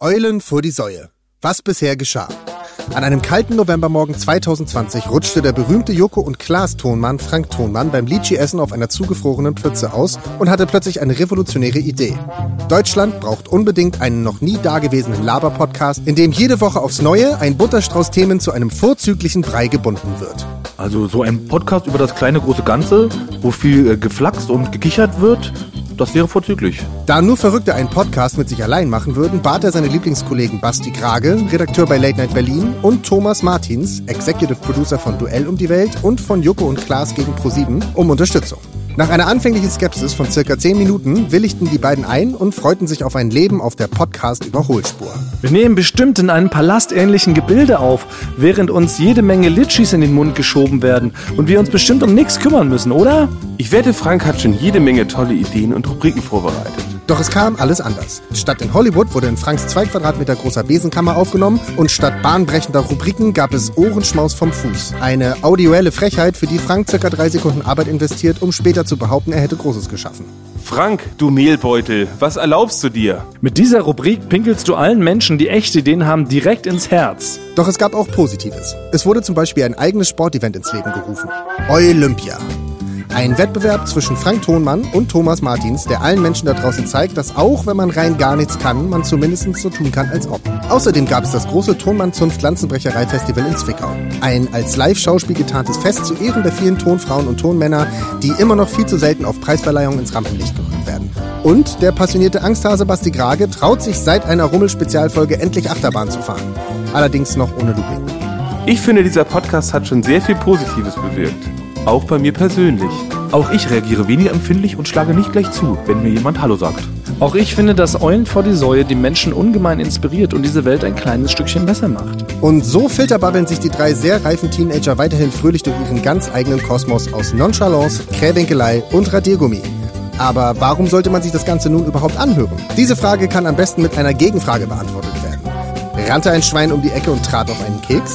Eulen vor die Säue. Was bisher geschah. An einem kalten Novembermorgen 2020 rutschte der berühmte Joko und Klaas Tonmann Frank Thonmann beim Litschi-Essen auf einer zugefrorenen Pfütze aus und hatte plötzlich eine revolutionäre Idee. Deutschland braucht unbedingt einen noch nie dagewesenen Laber-Podcast, in dem jede Woche aufs Neue ein Butterstrauß Themen zu einem vorzüglichen Brei gebunden wird. Also so ein Podcast über das kleine große Ganze, wo viel geflaxt und gekichert wird, das wäre vorzüglich. Da nur Verrückte einen Podcast mit sich allein machen würden, bat er seine Lieblingskollegen Basti Krage, Redakteur bei Late Night Berlin, und Thomas Martins, Executive Producer von Duell um die Welt und von Joko und Klaas gegen ProSieben, um Unterstützung. Nach einer anfänglichen Skepsis von circa 10 Minuten willigten die beiden ein und freuten sich auf ein Leben auf der Podcast-Überholspur. Wir nehmen bestimmt in einem palastähnlichen Gebilde auf, während uns jede Menge Litschis in den Mund geschoben werden und wir uns bestimmt um nichts kümmern müssen, oder? Ich wette, Frank hat schon jede Menge tolle Ideen und Rubriken vorbereitet. Doch es kam alles anders. Statt in Hollywood wurde in Franks 2 Quadratmeter großer Besenkammer aufgenommen und statt bahnbrechender Rubriken gab es Ohrenschmaus vom Fuß. Eine audioelle Frechheit, für die Frank ca. 3 Sekunden Arbeit investiert, um später zu behaupten, er hätte Großes geschaffen. Frank, du Mehlbeutel, was erlaubst du dir? Mit dieser Rubrik pinkelst du allen Menschen, die echte Ideen haben, direkt ins Herz. Doch es gab auch Positives. Es wurde zum Beispiel ein eigenes Sportevent ins Leben gerufen. Olympia. Ein Wettbewerb zwischen Frank Thonmann und Thomas Martins, der allen Menschen da draußen zeigt, dass auch wenn man rein gar nichts kann, man zumindest so tun kann, als ob. Außerdem gab es das große Thonmann-Zunft-Lanzenbrecherei-Festival in Zwickau. Ein als Live-Schauspiel getarntes Fest zu Ehren der vielen Tonfrauen und Tonmänner, die immer noch viel zu selten auf Preisverleihungen ins Rampenlicht gerückt werden. Und der passionierte Angsthase Basti Krage traut sich seit einer Rummel-Spezialfolge endlich Achterbahn zu fahren. Allerdings noch ohne Looping. Ich finde, dieser Podcast hat schon sehr viel Positives bewirkt. Auch bei mir persönlich. Auch ich reagiere weniger empfindlich und schlage nicht gleich zu, wenn mir jemand Hallo sagt. Auch ich finde, dass Eulen vor die Säue die Menschen ungemein inspiriert und diese Welt ein kleines Stückchen besser macht. Und so filterbabbeln sich die 3 sehr reifen Teenager weiterhin fröhlich durch ihren ganz eigenen Kosmos aus Nonchalance, Krähwinkelei und Radiergummi. Aber warum sollte man sich das Ganze nun überhaupt anhören? Diese Frage kann am besten mit einer Gegenfrage beantwortet werden. Rannte ein Schwein um die Ecke und trat auf einen Keks?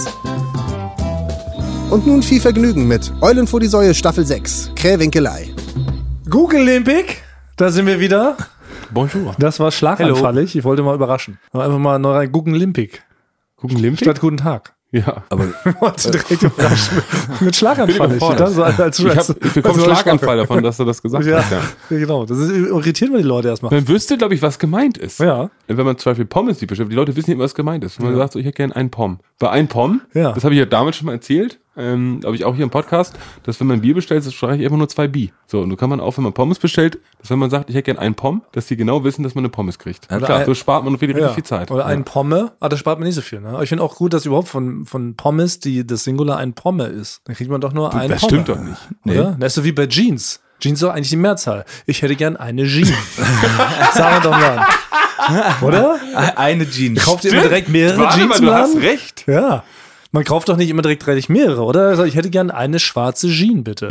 Und nun viel Vergnügen mit Eulen vor die Säue Staffel 6, Krähwinkelei. Google Olympic, da sind wir wieder. Bonjour. Das war schlaganfallig, ich wollte mal überraschen. Einfach mal neu rein, Google Olympic. Google Olympic? Statt guten Tag. Ja. Aber Ich wollte direkt überraschen. Mit schlaganfallig. Ich bekomme Schlaganfall davon, dass du das gesagt hast. Ja, genau. Das irritiert man die Leute erstmal. Man wüsste, glaube ich, was gemeint ist. Ja. Wenn man zum Beispiel Pommes sieht, die Leute wissen nicht, was gemeint ist. Wenn man sagt, so, ich hätte gerne einen Pomm. Bei einem Pomm, das habe ich ja damals schon mal erzählt, habe ich auch hier im Podcast, dass wenn man Bier bestellt, das streiche ich immer nur 2 Bi. So, und so kann man auch, wenn man Pommes bestellt, dass wenn man sagt, ich hätte gerne einen Pomm, dass die genau wissen, dass man eine Pommes kriegt. Ja, klar, so spart man richtig viel Zeit. Oder ein Pomme, da spart man nicht so viel. Ne? Aber ich finde auch gut, dass überhaupt von Pommes das Singular ein Pomme ist. Dann kriegt man doch nur einen Pomme. Das stimmt doch nicht. Oder? Das ist so wie bei Jeans. Jeans ist doch eigentlich die Mehrzahl. Ich hätte gern eine Jeans. Sagen wir doch mal. Oder? eine Jeans. Kauft ihr immer direkt mehrere Jeans? Du hast recht. Ja. Man kauft doch nicht immer direkt mehrere, oder? Also ich hätte gern eine schwarze Jeans, bitte.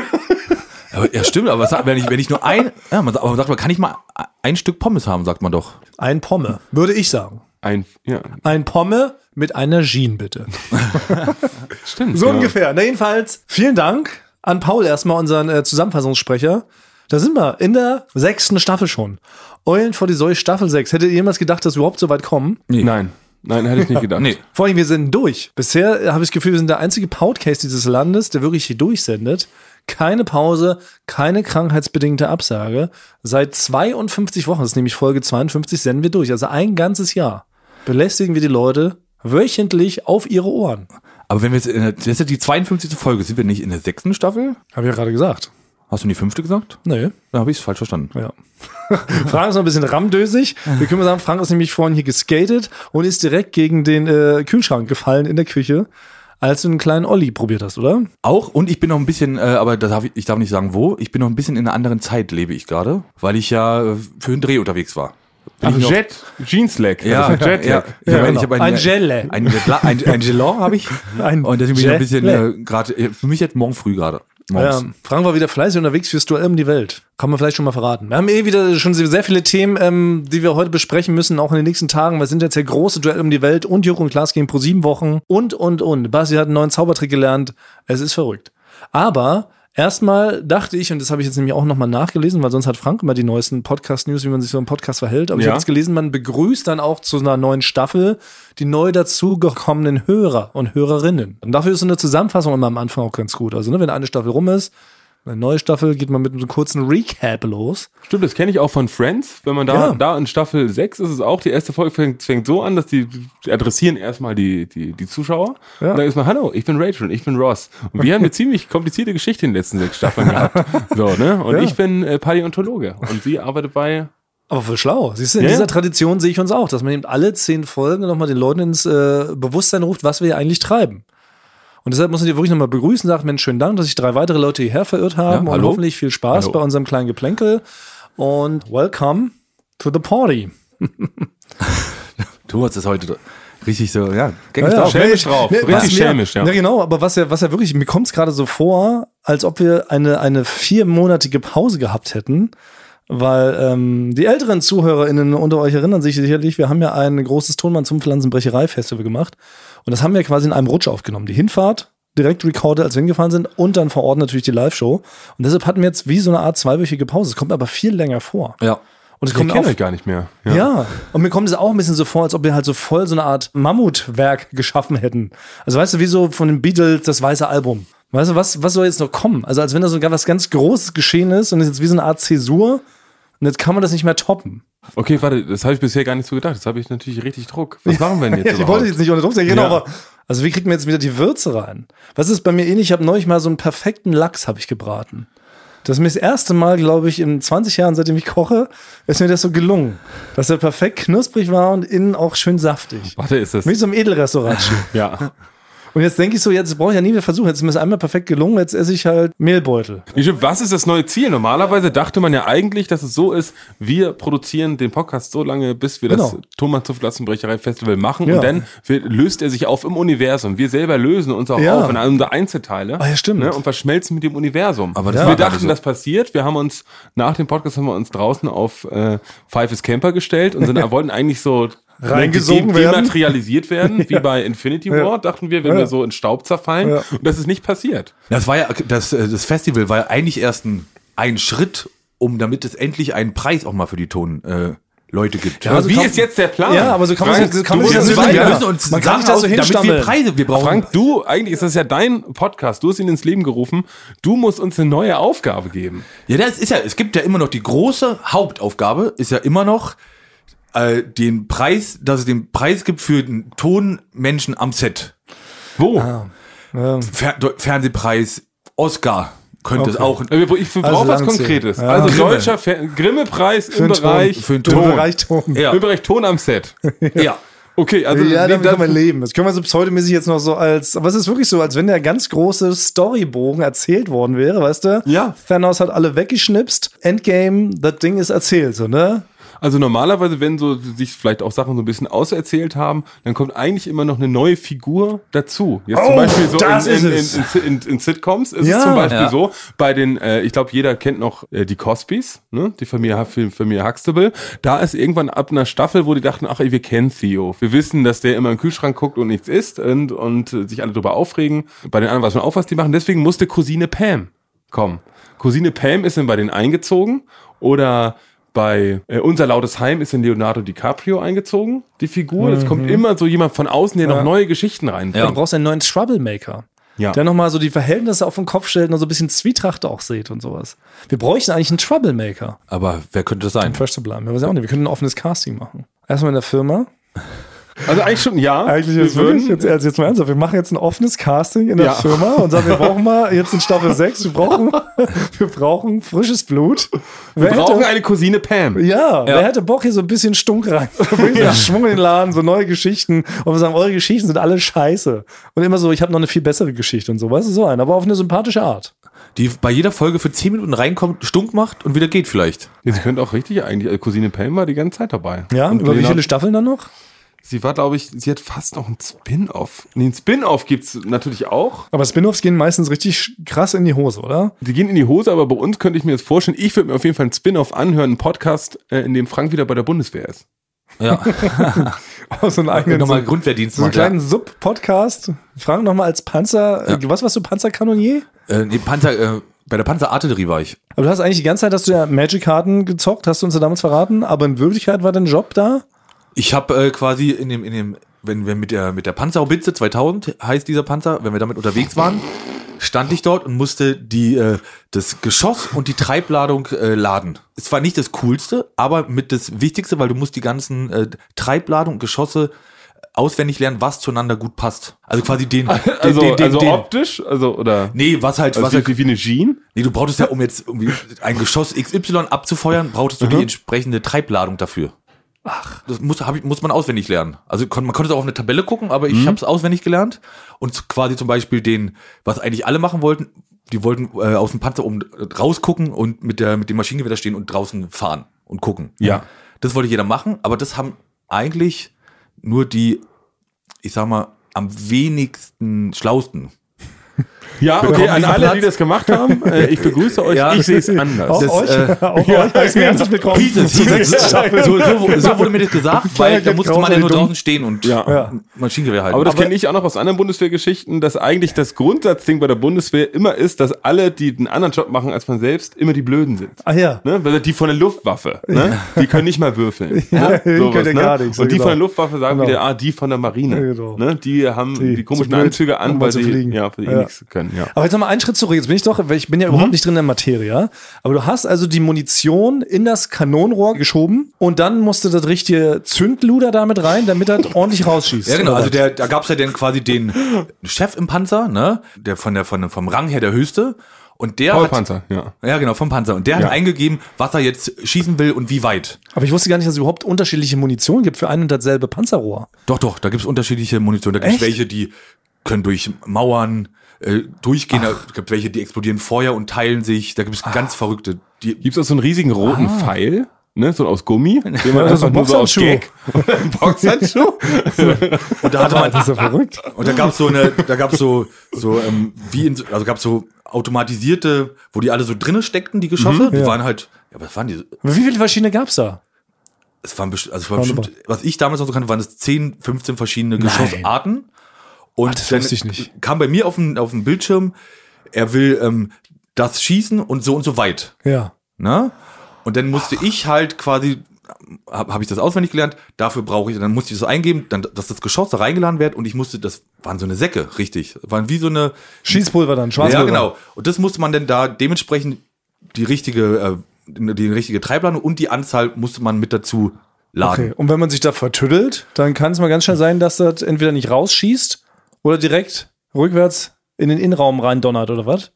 Ja, stimmt, aber wenn ich nur man sagt, kann ich mal ein Stück Pommes haben, sagt man doch. Ein Pomme, würde ich sagen. Ein Pomme mit einer Jeans, bitte. Stimmt. So ungefähr. Na jedenfalls, vielen Dank an Paul erstmal, unseren Zusammenfassungssprecher. Da sind wir in der 6. Staffel schon. Eulen vor die Säue Staffel 6. Hättet ihr jemals gedacht, dass wir überhaupt so weit kommen? Nee. Nein, hätte ich nicht gedacht. Nee. Vor allem, wir sind durch. Bisher habe ich das Gefühl, wir sind der einzige Podcast dieses Landes, der wirklich hier durchsendet. Keine Pause, keine krankheitsbedingte Absage. Seit 52 Wochen, das ist nämlich Folge 52, senden wir durch. Also ein ganzes Jahr belästigen wir die Leute wöchentlich auf ihre Ohren. Aber wenn wir jetzt das ist ja die 52. Folge, sind wir nicht in der 6. Staffel? Habe ich ja gerade gesagt. Hast du die 5. gesagt? Nee. Dann habe ich es falsch verstanden. Ja. Frank ist noch ein bisschen rammdösig. Wir können mal sagen, Frank ist nämlich vorhin hier geskatet und ist direkt gegen den Kühlschrank gefallen in der Küche, als du einen kleinen Olli probiert hast, oder? Auch, und ich bin noch ein bisschen, aber ich darf nicht sagen wo, ich bin noch ein bisschen in einer anderen Zeit, lebe ich gerade, weil ich ja für einen Dreh unterwegs war. Jeans-Lag. Ja, Jetlag. Genau. Ich habe ein Gel. Ein Gelon habe ich. Und deswegen bin ich ein bisschen gerade, für mich jetzt morgen früh gerade. Frank war wieder fleißig unterwegs fürs Duell um die Welt. Kann man vielleicht schon mal verraten. Wir haben wieder schon sehr viele Themen, die wir heute besprechen müssen, auch in den nächsten Tagen. Wir sind jetzt der große Duell um die Welt und Joko und Klaas gegen ProSieben Wochen und. Basti hat einen neuen Zaubertrick gelernt. Es ist verrückt. Aber Erstmal dachte ich, und das habe ich jetzt nämlich auch nochmal nachgelesen, weil sonst hat Frank immer die neuesten Podcast-News, wie man sich so im Podcast verhält. Aber ich habe jetzt gelesen, man begrüßt dann auch zu einer neuen Staffel die neu dazugekommenen Hörer und Hörerinnen. Und dafür ist so eine Zusammenfassung immer am Anfang auch ganz gut. Also wenn eine Staffel rum ist, eine neue Staffel, geht man mit einem kurzen Recap los. Stimmt, das kenne ich auch von Friends. Wenn man da in Staffel 6 ist es auch, die erste Folge fängt so an, dass die adressieren erstmal die Zuschauer. Ja. Und dann ist man, hallo, ich bin Rachel und ich bin Ross. Und wir haben eine ziemlich komplizierte Geschichte in den letzten 6 Staffeln gehabt. So, ne? Und ich bin Paläontologe und sie arbeitet bei... Aber voll schlau. Siehst du, in dieser Tradition sehe ich uns auch, dass man eben alle 10 Folgen nochmal den Leuten ins Bewusstsein ruft, was wir hier eigentlich treiben. Und deshalb muss ich dir wirklich nochmal begrüßen, sagt, Mensch, schönen Dank, dass sich 3 weitere Leute hierher verirrt haben und hoffentlich viel Spaß bei unserem kleinen Geplänkel und welcome to the party. Thomas ist heute richtig so, schelmisch drauf, richtig schelmisch, ja. Ja, genau, aber was ja wirklich, mir kommt es gerade so vor, als ob wir eine 4-monatige Pause gehabt hätten, weil die älteren ZuhörerInnen unter euch erinnern sich sicherlich, wir haben ja ein großes Tonmann zum Pflanzenbrecherei-Festival gemacht und das haben wir quasi in einem Rutsch aufgenommen. Die Hinfahrt direkt recorded, als wir hingefahren sind und dann vor Ort natürlich die Live-Show und deshalb hatten wir jetzt wie so eine Art 2-wöchige Pause. Es kommt aber viel länger vor. Ja. Und es kommt kenne euch gar nicht mehr. Ja, und mir kommt es auch ein bisschen so vor, als ob wir halt so voll so eine Art Mammutwerk geschaffen hätten. Also weißt du, wie so von den Beatles das weiße Album. Weißt du, was soll jetzt noch kommen? Also als wenn da sogar was ganz Großes geschehen ist und es ist jetzt wie so eine Art Zäsur und jetzt kann man das nicht mehr toppen. Okay, warte, das habe ich bisher gar nicht so gedacht. Das habe ich natürlich richtig Druck. Was machen wir denn jetzt Ich wollte jetzt nicht unter Druck sagen, genau, aber also wie kriegt man jetzt wieder die Würze rein? Was ist bei mir ähnlich? Ich habe neulich mal so einen perfekten Lachs habe ich gebraten. Das ist mir das erste Mal, glaube ich, in 20 Jahren, seitdem ich koche, ist mir das so gelungen. Dass er perfekt knusprig war und innen auch schön saftig. Warte, ist das? Wie so im Edelrestaurant. Ja. Und jetzt denke ich so, jetzt brauche ich ja nie mehr versuchen. Jetzt ist mir das einmal perfekt gelungen, jetzt esse ich halt Mehlbeutel. Was ist das neue Ziel? Normalerweise dachte man ja eigentlich, dass es so ist, wir produzieren den Podcast so lange, bis wir das Thomas zur Pflanzenbrecherei-Festival machen und dann löst er sich auf im Universum. Wir selber lösen uns auch auf in unsere Einzelteile stimmt. Ne, und verschmelzen mit dem Universum. Aber wir dachten, das passiert. Wir haben uns nach dem Podcast draußen auf Five is Camper gestellt und wollten eigentlich so reingesogen werden, dematerialisiert werden, wie bei Infinity War, dachten wir, wenn wir so in Staub zerfallen. Ja. Und das ist nicht passiert. Das war ja, das Festival war ja eigentlich erst ein Schritt, damit es endlich einen Preis auch mal für die Leute gibt. Ja, also wie ist jetzt der Plan? Ja, aber so kann man sich das man kann sich das so hinstammeln. Damit wir Preise wir brauchen. Frank, eigentlich ist das ja dein Podcast. Du hast ihn ins Leben gerufen. Du musst uns eine neue Aufgabe geben. Ja, es gibt ja immer noch die große Hauptaufgabe, ist ja immer noch dass es den Preis gibt für den Tonmenschen am Set. Wo? Fernsehpreis, Oscar könnte es auch. Ich brauche was Konkretes. Ja. Also deutscher Grimme-Preis im Bereich Ton. Ja. Im Bereich Ton am Set. Ja. Okay, also damit kann man leben. Das können wir so pseudomäßig jetzt noch so aber es ist wirklich so, als wenn der ganz große Storybogen erzählt worden wäre, weißt du? Ja. Thanos hat alle weggeschnipst. Endgame, das Ding ist erzählt, so, ne? Also normalerweise, wenn so sich vielleicht auch Sachen so ein bisschen auserzählt haben, dann kommt eigentlich immer noch eine neue Figur dazu. Jetzt zum Beispiel so in Sitcoms ist es zum Beispiel so, bei den, ich glaube, jeder kennt noch die Cosbys, ne? Die Familie Huxtable. Da ist irgendwann ab einer Staffel, wo die dachten, ach ey, wir kennen Theo. Wir wissen, dass der immer im Kühlschrank guckt und nichts isst und sich alle drüber aufregen. Bei den anderen weiß man auch, was die machen. Deswegen musste Cousine Pam kommen. Cousine Pam ist dann bei denen eingezogen oder bei Unser lautes Heim ist in Leonardo DiCaprio eingezogen, die Figur. Es kommt immer so jemand von außen, der noch neue Geschichten reinbringt. Ja. Du brauchst einen neuen Troublemaker. Ja. Der nochmal so die Verhältnisse auf den Kopf stellt und so ein bisschen Zwietracht auch sieht und sowas. Wir bräuchten eigentlich einen Troublemaker. Aber wer könnte das sein? Um fresh zu bleiben. Wir könnten ein offenes Casting machen. Erstmal in der Firma. Also eigentlich schon, ja. Eigentlich jetzt wirklich, jetzt mal ernsthaft, wir machen jetzt ein offenes Casting in der Firma und sagen, wir brauchen mal jetzt in Staffel 6, wir brauchen frisches Blut. Wir brauchen eine Cousine Pam. Ja, wer hätte Bock, hier so ein bisschen Stunk rein? Schwung in den Laden, so neue Geschichten. Und wir sagen, eure Geschichten sind alle scheiße. Und immer so, ich habe noch eine viel bessere Geschichte und so, weißt du, so ein, aber auf eine sympathische Art. Die bei jeder Folge für 10 Minuten reinkommt, Stunk macht und wieder geht vielleicht. Sie könnte auch richtig eigentlich, Cousine Pam war die ganze Zeit dabei. Ja, und über wie viele Staffeln dann noch? Sie war, glaube ich, sie hat fast noch einen Spin-Off. Nee, einen Spin-Off gibt's natürlich auch. Aber Spin-Offs gehen meistens richtig krass in die Hose, oder? Die gehen in die Hose, aber bei uns könnte ich mir das vorstellen, ich würde mir auf jeden Fall einen Spin-Off anhören, einen Podcast, in dem Frank wieder bei der Bundeswehr ist. Ja. So einen eigenen nochmal Grundwehrdienst. So einen kleinen Sub-Podcast. Frank nochmal als Panzer, was warst du, Panzerkanonier? Nee, Bei der Panzerartillerie war ich. Aber du hast eigentlich die ganze Zeit, hast du ja Magic-Karten gezockt, hast du uns ja damals verraten, aber in Wirklichkeit war dein Job da? Ich habe quasi wenn wir mit der Panzerhaubitze 2000 heißt dieser Panzer, wenn wir damit unterwegs waren, stand ich dort und musste das Geschoss und die Treibladung laden. Es war nicht das Coolste, aber mit das Wichtigste, weil du musst die ganzen Treibladung und Geschosse auswendig lernen, was zueinander gut passt. Also quasi den optisch? Also, oder? Nee, was halt wie eine Jean? Nee, du brauchtest ja, um jetzt irgendwie ein Geschoss XY abzufeuern, brauchtest du die entsprechende Treibladung dafür. Ach. Das muss man auswendig lernen. Also man konnte es auch auf eine Tabelle gucken, aber ich habe es auswendig gelernt. Und quasi zum Beispiel was eigentlich alle machen wollten, die wollten aus dem Panzer oben rausgucken und mit dem Maschinengewehr da stehen und draußen fahren und gucken. Ja. Das wollte jeder machen, aber das haben eigentlich nur die, ich sag mal, am wenigsten Schlausten. Ja, okay, an alle, die das gemacht haben, ich begrüße euch, ich sehe es anders. Auch euch herzlich willkommen. So wurde mir das gesagt, weil da musste man ja nur draußen stehen und Maschinengewehr halten. Aber das kenne ich auch noch aus anderen Bundeswehrgeschichten, dass eigentlich das Grundsatzding bei der Bundeswehr immer ist, dass alle, die einen anderen Job machen als man selbst, immer die Blöden sind. Ach ja. Ne? Weil die von der Luftwaffe, ne? Die können nicht mal würfeln. Ja, die können ja gar nichts. Und die von der Luftwaffe sagen wieder, die von der Marine. Ne? Die haben die komischen Anzüge an, weil die nichts können. Ja. Aber jetzt nochmal einen Schritt zurück. Ich bin ja überhaupt nicht drin in der Materie. Ja? Aber du hast also die Munition in das Kanonenrohr geschoben und dann musste das richtige Zündluder damit rein, damit das ordentlich rausschießt. Ja, genau. Also da gab es ja dann quasi den Chef im Panzer, ne? Der vom Rang her der Höchste. Und der Panzer, ja. Ja, genau, vom Panzer. Und der hat eingegeben, was er jetzt schießen will und wie weit. Aber ich wusste gar nicht, dass es überhaupt unterschiedliche Munition gibt für ein und dasselbe Panzerrohr. Doch, da gibt es unterschiedliche Munition. Da gibt es welche, die können durch Mauern durchgehen. Da gibt welche, die explodieren Feuer und teilen sich. Da gibt es ganz verrückte. Gibt es auch so einen riesigen roten Pfeil? Ne, so aus Gummi, den man so nur so aus Gag. Ein Boxhandschuh. Und da hatte man, das ist so verrückt. Und da gab's so automatisierte, wo die alle so drinnen steckten, die Geschosse. Die waren halt, was waren die? Wie viele verschiedene gab's da? Es waren bestimmt, was ich damals noch so kannte, waren es 10, 15 verschiedene Geschossarten. Und das dann wusste ich nicht. Kam bei mir auf dem Bildschirm, er will das schießen und so weit. Ja. Na? Und dann musste ich halt quasi, habe ich das auswendig gelernt, dann musste ich das eingeben, dass das Geschoss da reingeladen wird und das waren so eine Säcke, richtig. Waren wie so eine Schießpulver dann, Schwarzpulver. Ja, genau. Und das musste man dann da dementsprechend die richtige Treibladung und die Anzahl musste man mit dazu laden. Okay. Und wenn man sich da vertüddelt, dann kann es mal ganz schnell sein, dass das entweder nicht rausschießt oder direkt rückwärts in den Innenraum rein donnert, oder was?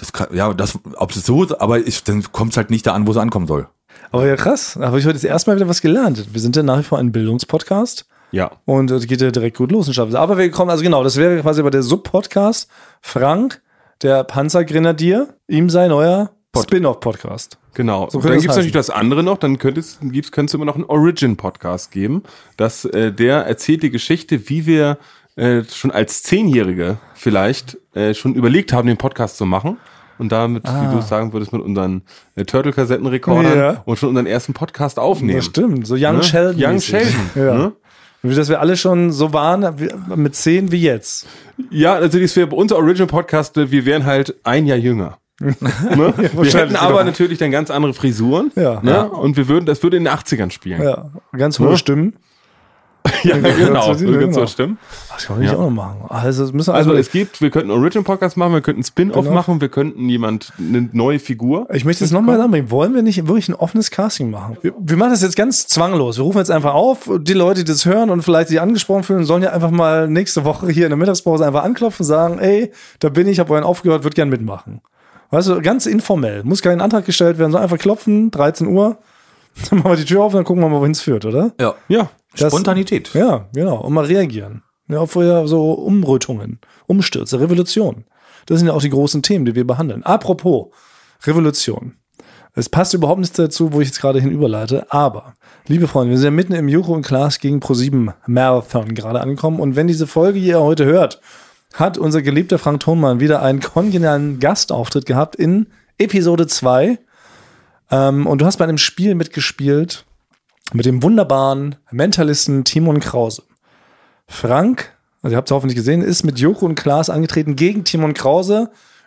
Dann kommt es halt nicht da an, wo es ankommen soll. Aber ja, krass. Da habe ich heute das erste Mal wieder was gelernt. Wir sind ja nach wie vor ein Bildungspodcast. Ja. Und es geht ja direkt gut los. Aber wir kommen, das wäre quasi bei der Sub-Podcast. Frank, der Panzergrenadier, ihm sein neuer Spin-off-Podcast. Genau. So, dann gibt es natürlich das andere noch, dann könnte es immer noch einen Origin-Podcast geben. Der erzählt die Geschichte, wie wir schon als 10-Jährige vielleicht schon überlegt haben, den Podcast zu machen. Und damit, wie du es sagen würdest, mit unseren Turtle-Kassettenrekordern und schon unseren ersten Podcast aufnehmen. Das stimmt, so Young Sheldon. Young Sheldon. Ja. Ne? Dass wir alle schon so waren, mit 10 wie jetzt. Ja, natürlich, das wäre bei unser Original-Podcast, wir wären halt ein Jahr jünger. Ne? Wir hätten aber natürlich dann ganz andere Frisuren. Ja. Ne? Und das würde in den 80ern spielen. Ja, ganz hohe Stimmen. Ja, genau. So stimmen. Das kann man nicht auch noch machen. Also wir könnten einen Original-Podcast machen, wir könnten einen Spin-Off machen, wir könnten eine neue Figur. Ich möchte jetzt nochmal sagen, wollen wir nicht wirklich ein offenes Casting machen? Wir machen das jetzt ganz zwanglos. Wir rufen jetzt einfach auf, die Leute, die das hören und vielleicht sich angesprochen fühlen, sollen ja einfach mal nächste Woche hier in der Mittagspause einfach anklopfen und sagen, ey, da bin ich, habe vorhin aufgehört, würde gern mitmachen. Weißt du, ganz informell. Muss kein Antrag gestellt werden, sondern einfach klopfen, 13 Uhr, dann machen wir die Tür auf und dann gucken wir mal, wohin es führt, oder? Ja. Spontanität. Ja, genau. Und mal reagieren. Ja, auf so Umrötungen, Umstürze, Revolution. Das sind ja auch die großen Themen, die wir behandeln. Apropos Revolution. Es passt überhaupt nichts dazu, wo ich jetzt gerade hinüberleite. Aber, liebe Freunde, wir sind ja mitten im Joko und Klaas gegen ProSieben Marathon gerade angekommen. Und wenn diese Folge, die ihr heute hört, hat unser geliebter Frank Thonmann wieder einen kongenialen Gastauftritt gehabt in Episode 2. Und du hast bei einem Spiel mitgespielt mit dem wunderbaren Mentalisten Timon Krause. Frank, also ihr habt es hoffentlich gesehen, ist mit Joko und Klaas angetreten gegen Timon Krause.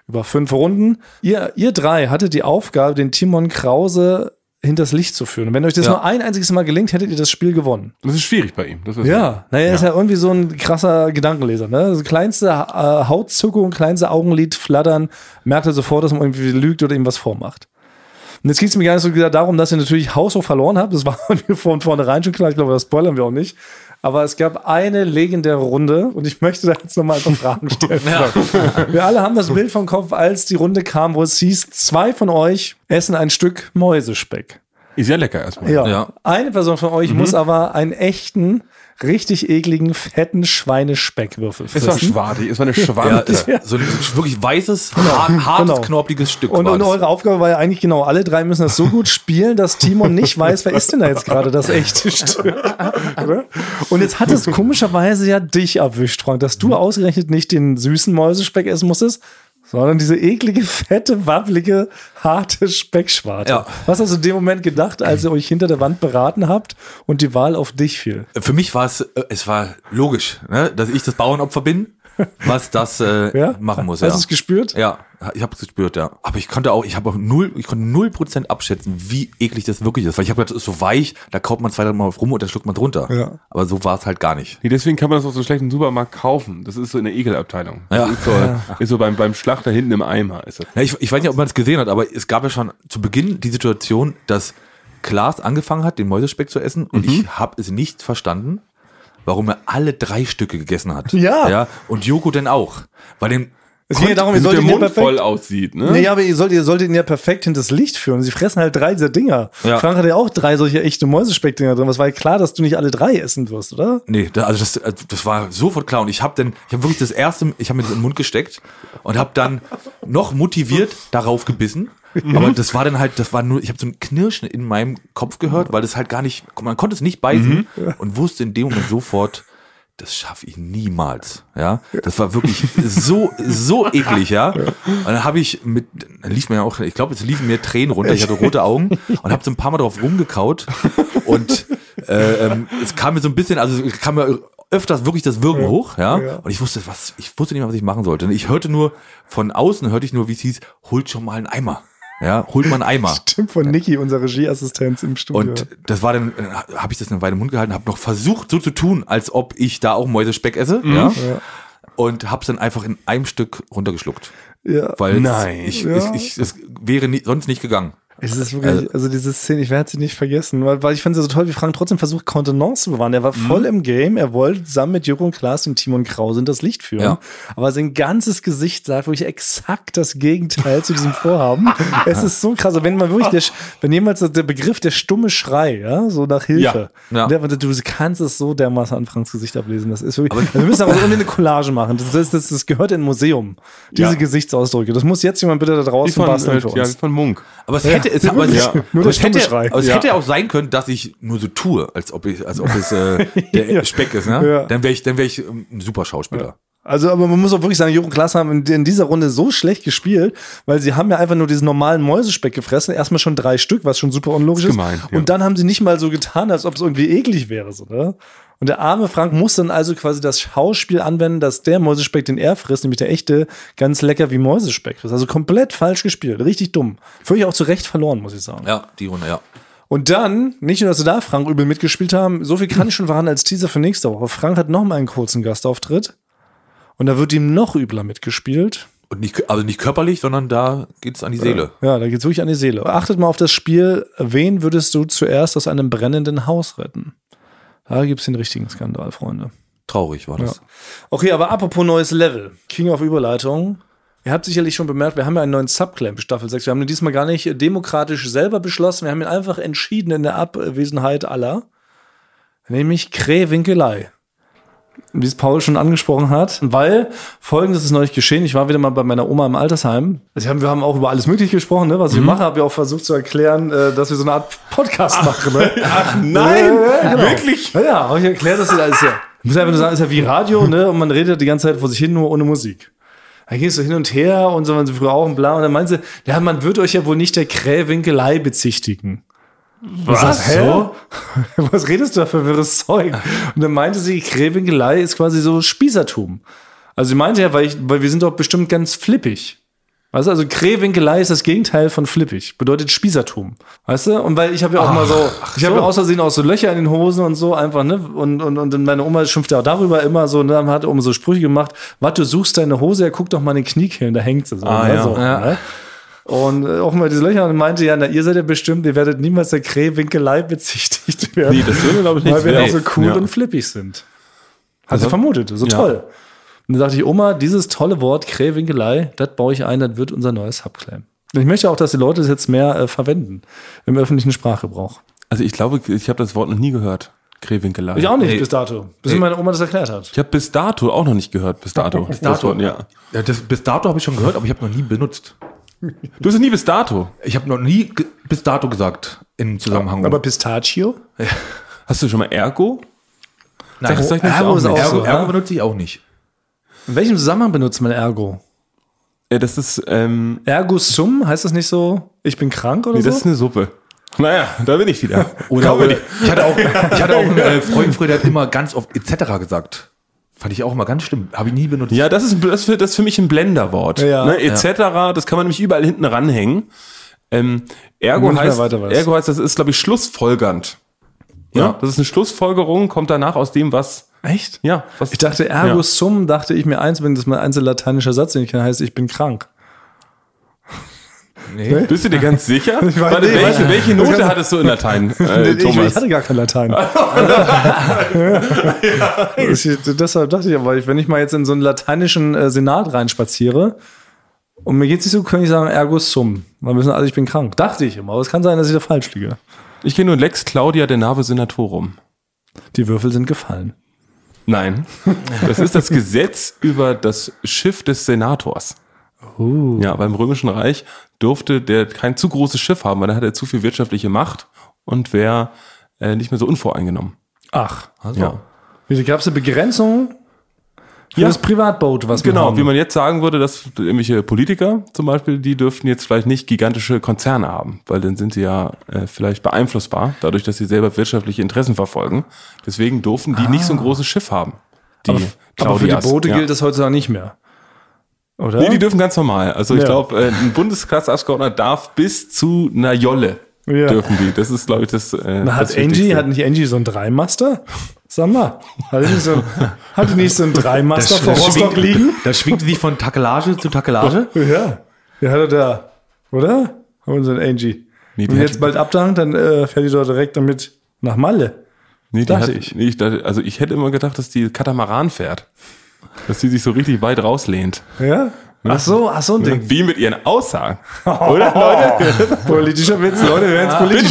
über 5 Runden. Ihr 3 hattet die Aufgabe, den Timon Krause hinters Licht zu führen. Und wenn euch das nur ein einziges Mal gelingt, hättet ihr das Spiel gewonnen. Das ist schwierig bei ihm. Das ist er ist ja irgendwie so ein krasser Gedankenleser. Ne? Also kleinste Hautzuckung, kleinste Augenlid flattern, merkt er sofort, dass man irgendwie lügt oder ihm was vormacht. Und jetzt geht es mir gar nicht so darum, dass ihr natürlich haushoch verloren habt. Das war mir von vornherein schon klar. Ich glaube, das spoilern wir auch nicht. Aber es gab eine legendäre Runde und ich möchte da jetzt nochmal ein paar Fragen stellen. Wir alle haben das Bild vom Kopf, als die Runde kam, wo es hieß, 2 von euch essen ein Stück Mäusespeck. Ist ja lecker erstmal. Ja. Eine Person von euch muss aber einen echten, richtig ekligen, fetten Schweinespeckwürfel fressen. Es war eine Schwarte. So ein wirklich weißes, hartes, knorpeliges Stück. Und eure Aufgabe war ja eigentlich genau, alle 3 müssen das so gut spielen, dass Timon nicht weiß, wer ist denn da jetzt gerade das echte Stück. Und jetzt hat es komischerweise ja dich erwischt, Frank, dass du ausgerechnet nicht den süßen Mäusespeck essen musstest, sondern diese eklige, fette, wabbelige, harte Speckschwarte. Ja. Was hast du in dem Moment gedacht, als ihr euch hinter der Wand beraten habt und die Wahl auf dich fiel? Für mich war es war logisch, ne, dass ich das Bauernopfer bin, was das machen muss. Hast du es gespürt? Ja, ich habe es gespürt, ja. Aber ich konnte 0% abschätzen, wie eklig das wirklich ist. Weil ich habe gedacht, das ist so weich, da kaut man 2-3 Mal rum und dann schluckt man drunter. Ja. Aber so war es halt gar nicht. Nee, deswegen kann man das auch so schlecht im Supermarkt kaufen. Das ist so in der Ekelabteilung. Das ist so beim Schlachter hinten im Eimer. Ist das. Ja, ich weiß nicht, ob man das gesehen hat, aber es gab ja schon zu Beginn die Situation, dass Klaas angefangen hat, den Mäusespeck zu essen und ich habe es nicht verstanden, warum er alle 3 Stücke gegessen hat. Ja. Und Joko denn auch. Bei dem es geht ja darum, ihr solltet ihn Mund voll aussieht, ne? Nee, aber ihr solltet ihn ja perfekt hinters Licht führen. Sie fressen halt 3 dieser Dinger. Ja. Frank hat ja auch 3 solche echte Mäusespeckdinger drin. Was war ja klar, dass du nicht alle 3 essen wirst, oder? Nee, das war sofort klar. Und ich habe wirklich ich habe mir das in den Mund gesteckt und habe dann noch motiviert darauf gebissen. Aber das war nur, ich habe so ein Knirschen in meinem Kopf gehört, weil das halt man konnte es nicht beißen und wusste in dem Moment sofort, das schaffe ich niemals, ja. Das war wirklich so eklig, ja. Und dann lief mir ja auch, ich glaube, es liefen mir Tränen runter, ich hatte rote Augen und habe so ein paar Mal drauf rumgekaut und es kam mir so ein bisschen, also es kam mir öfters wirklich das Würgen hoch, ja. Und ich wusste nicht mehr, was ich machen sollte. Und ich hörte nur, von außen wie es hieß, holt schon mal einen Eimer. Ja, holt man einen Eimer. Stimmt, von Niki, unserer Regieassistenz im Studio. Und das war dann, habe ich das eine Weile im Mund gehalten, habe noch versucht, so zu tun, als ob ich da auch Mäusespeck esse, ja. Und habe es dann einfach in einem Stück runtergeschluckt. Ja. Weil es wäre sonst nicht gegangen. Es ist wirklich, also diese Szene, ich werde sie nicht vergessen, weil ich fand es so toll, wie Frank trotzdem versucht, Kontenance zu bewahren. Er war voll im Game, er wollte zusammen mit Joko und Klaas und Timon Krause das Licht führen. Ja. Aber sein ganzes Gesicht sagt wirklich exakt das Gegenteil zu diesem Vorhaben. Es ist so krass, wenn man wirklich, wenn jemals der Begriff der stumme Schrei, ja, so nach Hilfe, du kannst es so dermaßen an Franks Gesicht ablesen. Das ist wirklich, wir müssen aber irgendwie eine Collage machen. Das gehört in ein Museum. Diese Gesichtsausdrücke. Das muss jetzt jemand bitte da draußen basteln für uns. Ja, von Munk. Aber es hätte hätte auch sein können, dass ich nur so tue, als ob es der Speck ist, ne? Ja. Dann wäre ich ein super Schauspieler. Ja. Also, aber man muss auch wirklich sagen, Joko und Klaas haben in dieser Runde so schlecht gespielt, weil sie haben ja einfach nur diesen normalen Mäusespeck gefressen, erstmal schon 3 Stück, was schon super unlogisch ist. Gemein, ja. Und dann haben sie nicht mal so getan, als ob es irgendwie eklig wäre, so, ne? Und der arme Frank muss dann also quasi das Schauspiel anwenden, dass der Mäusespeck, den er frisst, nämlich der echte, ganz lecker wie Mäusespeck ist. Also komplett falsch gespielt, richtig dumm. Völlig auch zu Recht verloren, muss ich sagen. Ja, die Runde, ja. Und dann, nicht nur, dass sie da Frank übel mitgespielt haben, so viel kann ich schon verraten als Teaser für nächste Woche. Frank hat noch mal einen kurzen Gastauftritt und da wird ihm noch übler mitgespielt. Und nicht körperlich, sondern da geht's an die Seele. Ja, da geht's wirklich an die Seele. Achtet mal auf das Spiel, wen würdest du zuerst aus einem brennenden Haus retten? Da gibt's den richtigen Skandal, Freunde. Traurig war das. Ja. Okay, aber apropos neues Level. King of Überleitung. Ihr habt sicherlich schon bemerkt, wir haben ja einen neuen Subclaim für Staffel 6. Wir haben ihn diesmal gar nicht demokratisch selber beschlossen. Wir haben ihn einfach entschieden in der Abwesenheit aller. Nämlich Krähwinkelei. Wie es Paul schon angesprochen hat. Weil Folgendes ist neulich geschehen. Ich war wieder mal bei meiner Oma im Altersheim. Also wir haben auch über alles Mögliche gesprochen, ne? Was ich mache. Habe ja auch versucht zu erklären, dass wir so eine Art Podcast machen. Ne? Ach nein, genau. Wirklich? Ja, habe ich erklärt, dass das alles ja. Ich muss einfach nur sagen, es ist ja wie Radio, ne? Und man redet die ganze Zeit vor sich hin, nur ohne Musik. Dann gehst du hin und her und so, man so früher auch und bla. Und dann meinte sie, ja, man wird euch ja wohl nicht der Krähwinkelei bezichtigen. Was? So? Was redest du da für wirres Zeug? Und dann meinte sie, Krähwinkelei ist quasi so Spießertum. Also sie meinte ja, weil wir sind doch bestimmt ganz flippig. Weißt du, also Krähwinkelei ist das Gegenteil von flippig. Bedeutet Spießertum. Weißt du? Und weil ich habe ja auch mal so, ich habe ja aus Versehen auch so Löcher in den Hosen und so einfach, ne? Und meine Oma schimpft ja auch darüber immer so, ne? Dann hat Oma so Sprüche gemacht, was, du suchst deine Hose, ja, guck doch mal in den Kniekehlen, da hängt sie so. Ne? So, ne? Und auch mal diese Löcher und meinte, ja, na, ihr seid ja bestimmt, ihr werdet niemals der Krähwinkelei bezichtigt werden. Nee, das würde, glaube ich, nicht. Weil wir auch so cool und flippig sind. Hat sie vermutet, so toll. Und dann dachte ich, Oma, dieses tolle Wort Krähwinkelei, das baue ich ein, das wird unser neues Subclaim. Und ich möchte auch, dass die Leute das jetzt mehr verwenden im öffentlichen Sprachgebrauch. Also ich glaube, ich habe das Wort noch nie gehört. Krähwinkelei. Ich auch nicht, bis dato. Bis meine Oma das erklärt hat. Ich habe bis dato auch noch nicht gehört. Bis dato. Bis dato? Ja. Ja, bis dato habe ich schon gehört, aber ich habe noch nie benutzt. Du hast es nie bis dato. Ich habe noch nie bis dato gesagt im Zusammenhang. Aber Pistachio? Ja. Hast du schon mal Ergo? Nein, Ergo ist auch so. Ergo benutze ich auch nicht. In welchem Zusammenhang benutzt man Ergo? Das ist, Ergo sum, heißt das nicht so, ich bin krank oder nee, so? das ist eine Suppe. Naja, da bin ich wieder. Oder ich hatte auch einen Freund früher, der hat immer ganz oft etc. gesagt. Fand ich auch immer ganz schlimm. Habe ich nie benutzt. Ja, das ist für mich ein Blenderwort. Ja. Ne, etc., das kann man nämlich überall hinten ranhängen. Ergo heißt, das ist, glaube ich, schlussfolgernd. Ja, das ist eine Schlussfolgerung, kommt danach aus dem, was... Echt? Ja. Ich dachte, Ergo sum, dachte ich mir eins, wenn das mal ein lateinischer Satz, den ich kann, heißt, ich bin krank. Nee. Bist du dir ganz sicher? Warte, welche Note hattest du in Latein, Thomas? Ich hatte gar kein Latein. Deshalb dachte ich aber, wenn ich mal jetzt in so einen lateinischen Senat reinspaziere und mir geht's nicht so, kann ich sagen, Ergo sum. Dann müssen alle, ich bin krank. Dachte ich immer, aber es kann sein, dass ich da falsch liege. Ich kenne nur Lex Claudia de Nave Senatorum. Die Würfel sind gefallen. Nein, das ist das Gesetz über das Schiff des Senators. Ja, beim Römischen Reich durfte der kein zu großes Schiff haben, weil dann hat er zu viel wirtschaftliche Macht und wäre nicht mehr so unvoreingenommen. Ach, Also. Ja. Wie gab es eine Begrenzung für das Privatboot, was wir Genau, haben? wie man jetzt sagen würde, dass irgendwelche Politiker zum Beispiel, die dürften jetzt vielleicht nicht gigantische Konzerne haben, weil dann sind sie ja vielleicht beeinflussbar, dadurch, dass sie selber wirtschaftliche Interessen verfolgen. Deswegen durften die nicht so ein großes Schiff haben. Aber für die Boote gilt das heutzutage nicht mehr. Oder? Nee, die dürfen ganz normal. Also ich glaube, ein Bundesklasse-Abgeordneter darf bis zu einer Jolle dürfen die. Das ist, glaube ich, das. Hat nicht Angie so einen Dreimaster? Sag mal, hatte nicht so einen Dreimaster vor Rostock liegen? Das schwingt sich von Takelage zu Takelage. Ja. Der hatte da, oder? Haben wir so einen Angie. Nee, wenn jetzt bald abdankt, dann fährt die dort direkt damit nach Malle. Nee, dachte ich. Nee, also ich hätte immer gedacht, dass die Katamaran fährt. Dass die sich so richtig weit rauslehnt. Ja? Ach so ein Ding. Wie mit ihren Aussagen. Oder, Leute? Politischer Witz, Leute, wir werden jetzt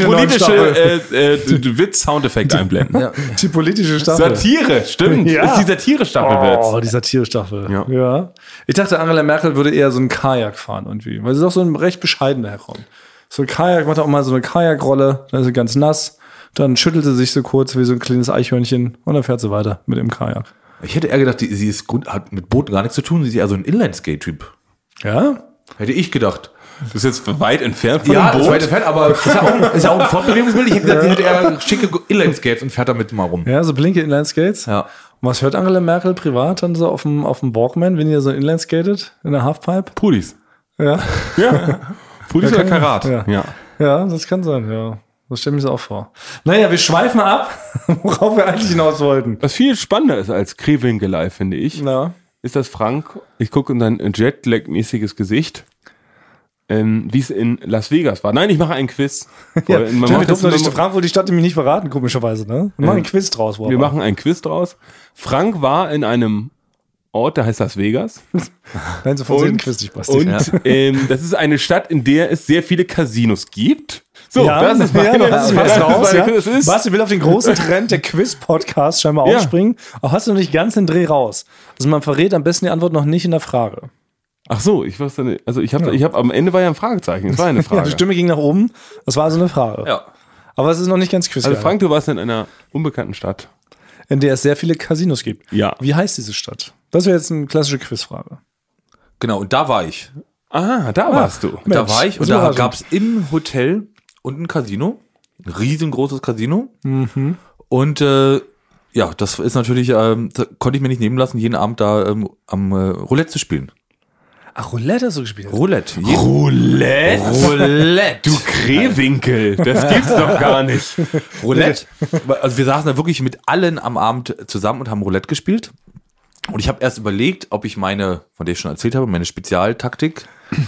politische Witz-Soundeffekt einblenden. Ja. Die politische Staffel. Satire, stimmt. Ja. Das ist die Satire-Staffel. Oh, die Satire-Staffel. Ja. Ich dachte, Angela Merkel würde eher so einen Kajak fahren irgendwie. Weil sie ist auch so ein recht bescheidener Herr. So ein Kajak, macht auch mal so eine Kajakrolle, dann ist sie ganz nass. Dann schüttelt sie sich so kurz wie so ein kleines Eichhörnchen und dann fährt sie weiter mit dem Kajak. Ich hätte eher gedacht, sie hat mit Booten gar nichts zu tun, sie ist eher so ein Inline-Skate-Typ. Ja? Hätte ich gedacht. Das ist jetzt weit entfernt von dem Ja, Boot. ist weit entfernt, aber ist ja auch ein Fortbewegungsmittel. Ich hätte gedacht, sie hätte eher schicke Inline-Skates und fährt damit mal rum. Ja, so blinke Inline-Skates. Ja. Und was hört Angela Merkel privat dann so auf dem Walkman, wenn ihr so Inline-skatet in der Halfpipe? Pudis. Ja. Ja. Pudis oder Karat. Ja. Ja, das kann sein, ja. Das stelle ich mir so auch vor. Naja, wir schweifen ab, worauf wir eigentlich hinaus wollten. Was viel spannender ist als Krähwinkelei, finde ich, ist das Frank, ich gucke in dein Jetlag-mäßiges Gesicht, wie es in Las Vegas war. Nein, ich mache einen Quiz. Frank wollte die Stadt nämlich nicht verraten, komischerweise. Ne? Wir machen einen Quiz draus. Wir machen einen Quiz draus. Frank war in einem Ort, der heißt Las Vegas. Nein, sofort ein Quiz nicht passt. Und das ist eine Stadt, in der es sehr viele Casinos gibt. So, das ist Basti will auf den großen Trend der Quiz-Podcast scheinbar aufspringen. Auch hast du noch nicht ganz den Dreh raus. Also man verrät am besten die Antwort noch nicht in der Frage. Ach so, ich wusste nicht. Also ich habe am Ende war ja ein Fragezeichen. Es war eine Frage. Die Stimme ging nach oben. Das war also eine Frage. Ja. Aber es ist noch nicht ganz Quiz. Also Frank, du warst in einer unbekannten Stadt, in der es sehr viele Casinos gibt. Ja. Wie heißt diese Stadt? Das wäre jetzt eine klassische Quizfrage. Genau, und da war ich. Ah, da warst du. Und da war ich und da gab es im Hotel und ein Casino. Ein riesengroßes Casino. Mhm. Und ja, das ist natürlich, da konnte ich mir nicht nehmen lassen, jeden Abend da am Roulette zu spielen. Ach, Roulette hast du gespielt? Roulette. Roulette? Du Krewinkel, das gibt's doch gar nicht. Roulette. Also wir saßen da wirklich mit allen am Abend zusammen und haben Roulette gespielt. Und ich habe erst überlegt, ob ich von der ich schon erzählt habe, meine Spezialtaktik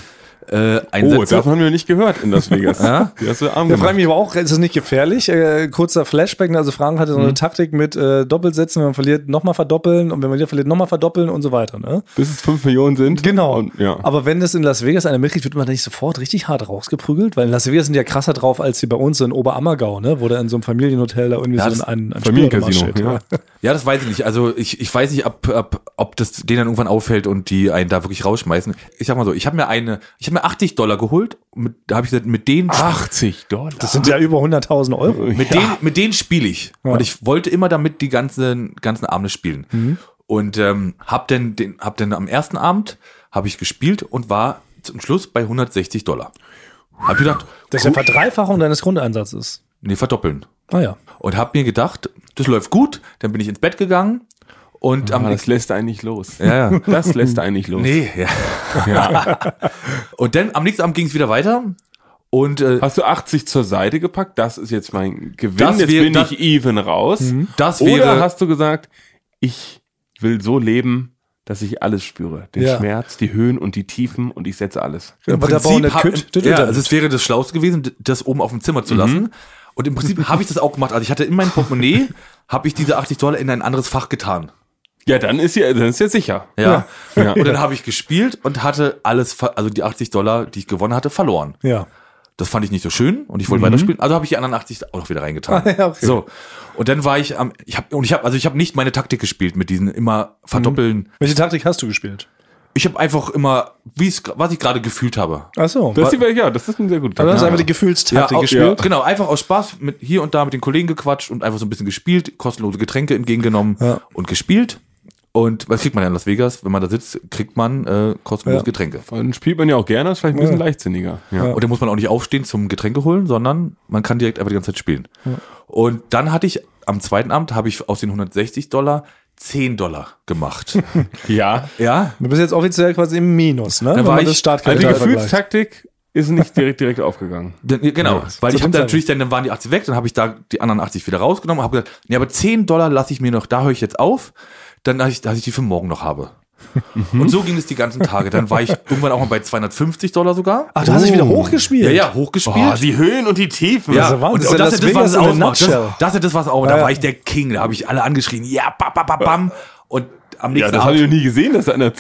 einsetze. Davon haben wir nicht gehört in Las Vegas. Ja? Die hast du arm Da gemacht. frage ich mich aber auch, ist das nicht gefährlich? Kurzer Flashback, also Frank hatte so eine Taktik mit Doppelsätzen, wenn man verliert, nochmal verdoppeln und wenn man wieder verliert, nochmal verdoppeln und so weiter. Ne? Bis es 5 Millionen sind. Genau. Und, ja. Aber wenn das in Las Vegas einer mitkriegt, wird man da nicht sofort richtig hart rausgeprügelt? Weil in Las Vegas sind die ja krasser drauf als hier bei uns in Oberammergau, ne? Wo da in so einem Familienhotel da irgendwie Ja, so ein Familiencasino. Spielautomat steht. Ja. Ja, das weiß ich nicht. Also ich weiß nicht, ob das denen dann irgendwann auffällt und die einen da wirklich rausschmeißen. Ich sag mal so, ich habe mir $80 geholt. Da habe ich gesagt, mit denen $80. Das sind ja über 100.000 Euro. mit denen spiele ich. Ja. Und ich wollte immer damit die ganzen Abende spielen. Und hab dann am ersten Abend habe ich gespielt und war zum Schluss bei $160. Hab gedacht, Das ist ja Verdreifachung deines Grundeinsatzes. Nee, verdoppeln. Ah ja. Und hab mir gedacht, das läuft gut. Dann bin ich ins Bett gegangen. Und das lässt einen nicht los. Ja. Das lässt einen nicht los. Nee, ja. Und dann am nächsten Abend ging es wieder weiter. Und hast du 80 zur Seite gepackt? Das ist jetzt mein Gewinn. Das Jetzt wär- bin das- ich even raus. das Oder wäre hast du gesagt, ich will so leben, dass ich alles spüre. Den Ja. Schmerz, die Höhen und die Tiefen und ich setze alles. im Aber da bauen Prinzip, eine Kütt- ja, also es wäre das Schlauste gewesen, das oben auf dem Zimmer zu lassen. Und im Prinzip habe ich das auch gemacht. Also ich hatte in meinem Portemonnaie, habe ich diese $80 in ein anderes Fach getan. Ja, dann ist ja sicher. Ja. Ja. Und dann habe ich gespielt und hatte also die $80, die ich gewonnen hatte, verloren. Ja. Das fand ich nicht so schön und ich wollte weiterspielen. Also habe ich die anderen 80 auch noch wieder reingetan. Ja, okay. So. Und dann war ich ich habe nicht meine Taktik gespielt mit diesen immer verdoppeln. Welche Taktik hast du gespielt? Ich habe einfach immer, was ich gerade gefühlt habe. Ach so. Das ist ein sehr guter Also hast du Tag. einfach die Gefühlstaktik auch- gespielt? Genau, einfach aus Spaß mit hier und da mit den Kollegen gequatscht und einfach so ein bisschen gespielt, kostenlose Getränke entgegengenommen und gespielt. Und was kriegt man ja in Las Vegas? Wenn man da sitzt, kriegt man kostenlose Getränke. Dann spielt man ja auch gerne, ist vielleicht ein bisschen leichtsinniger. Ja. Und dann muss man auch nicht aufstehen zum Getränke holen, sondern man kann direkt einfach die ganze Zeit spielen. Und dann hatte ich am zweiten Abend, habe ich aus den $160 $10 gemacht. Ja. Ja, Du bist jetzt offiziell quasi im Minus, ne? Da Wenn war man ich- das Startkapital Also die vergleicht. Gefühlstaktik ist nicht direkt aufgegangen. genau. Weil ich habe Zeit. natürlich dann waren die 80 weg, dann habe ich da die anderen 80 wieder rausgenommen und habe gesagt, nee, aber $10 lasse ich mir noch, da höre ich jetzt auf, dann dass ich die für morgen noch habe. Und so ging es die ganzen Tage. Dann war ich irgendwann auch mal bei $250 sogar. Ach, du hast dich wieder hochgespielt? Ja, hochgespielt. die Höhen und die Tiefen. Ja, ist ja und, Wahnsinn. und Das das ist ist ja das, was es Las Vegas in a ausmacht. nutshell. Das ist das, was auch. Ja, Da ja. war ich der King. Da habe ich alle angeschrien. Ja, bam. Und am Ja, nächsten das habe ich noch Abend. nie gesehen, dass einer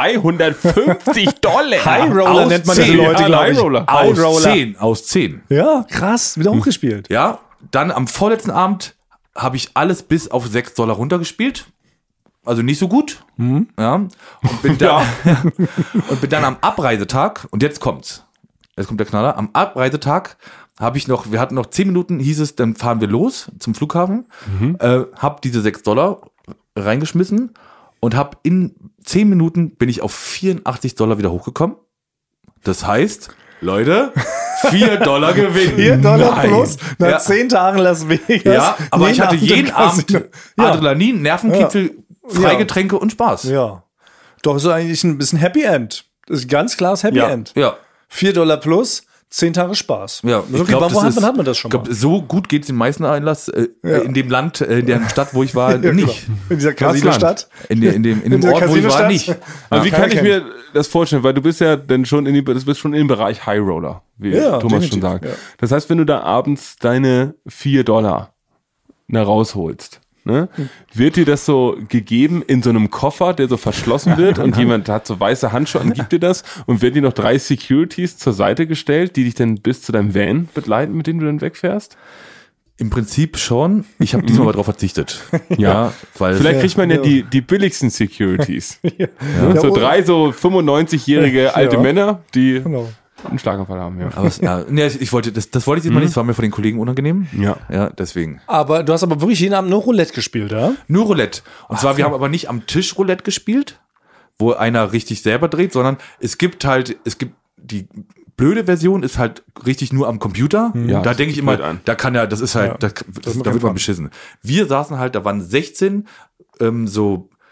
$250 High Roller Aus nennt man diese 10, Leute, ja, glaube High ich. Roller. High Roller. Aus 10. Ja, krass. Wieder hochgespielt. Ja, dann am vorletzten Abend habe ich alles bis auf $6 runtergespielt. Also nicht so gut. Ja. Und bin dann am Abreisetag, und jetzt kommt's. Jetzt kommt der Knaller. Am Abreisetag wir hatten noch 10 Minuten, hieß es, dann fahren wir los zum Flughafen. Hab diese $6 reingeschmissen und hab in 10 Minuten bin ich auf $84 wieder hochgekommen. Das heißt, Leute, $4 Gewinn. $4 plus nach Ja. 10 Tagen Las Vegas. Ja, aber ich hatte jeden Abend Ja. Adrenalin, Nervenkitzel, Freigetränke und Spaß. Ja. Doch, so eigentlich ein bisschen Happy End. Das ist ein ganz klares Happy Ja. End. Ja. $4 plus, 10 Tage Spaß. Ja, Wirklich, wo hat man das schon mal? Ich glaube, so gut geht es den meisten Einlass in dem Land, in der Stadt, wo ich war, Ja, nicht. genau. In dieser Casino-Stadt. In dem der Ort, wo ich war, Casino-Stadt? nicht. Aber wie kann kann ich ich mir das vorstellen? Weil du bist ja dann schon du bist schon im Bereich High Roller, wie Ja, Thomas definitiv, schon sagt. ja. Das heißt, wenn du da abends deine $4 rausholst, ne, wird dir das so gegeben in so einem Koffer, der so verschlossen wird und jemand hat so weiße Handschuhe und gibt dir das und werden dir noch 3 Securities zur Seite gestellt, die dich dann bis zu deinem Van begleiten, mit dem du dann wegfährst? Im Prinzip schon. Ich habe diesmal aber darauf verzichtet. Ja, weil Vielleicht kriegt man ja Ja. die billigsten Securities. Ja, So oh. 3 so 95-jährige alte Ja. Männer, die Genau. einen Schlaganfall haben, ja. Aber ich wollte das wollte ich diesmal nicht, das war mir von den Kollegen unangenehm. Ja. Ja, deswegen. Aber du hast aber wirklich jeden Abend nur Roulette gespielt, ja? Nur Roulette. Und zwar, wir haben aber nicht am Tisch Roulette gespielt, wo einer richtig selber dreht, sondern es gibt die blöde Version ist halt richtig nur am Computer. Ja, Da das denke ich sieht immer, blöd an. da kann ja, das ist halt, Ja, da wird man beschissen. Wir saßen halt, da waren 16 so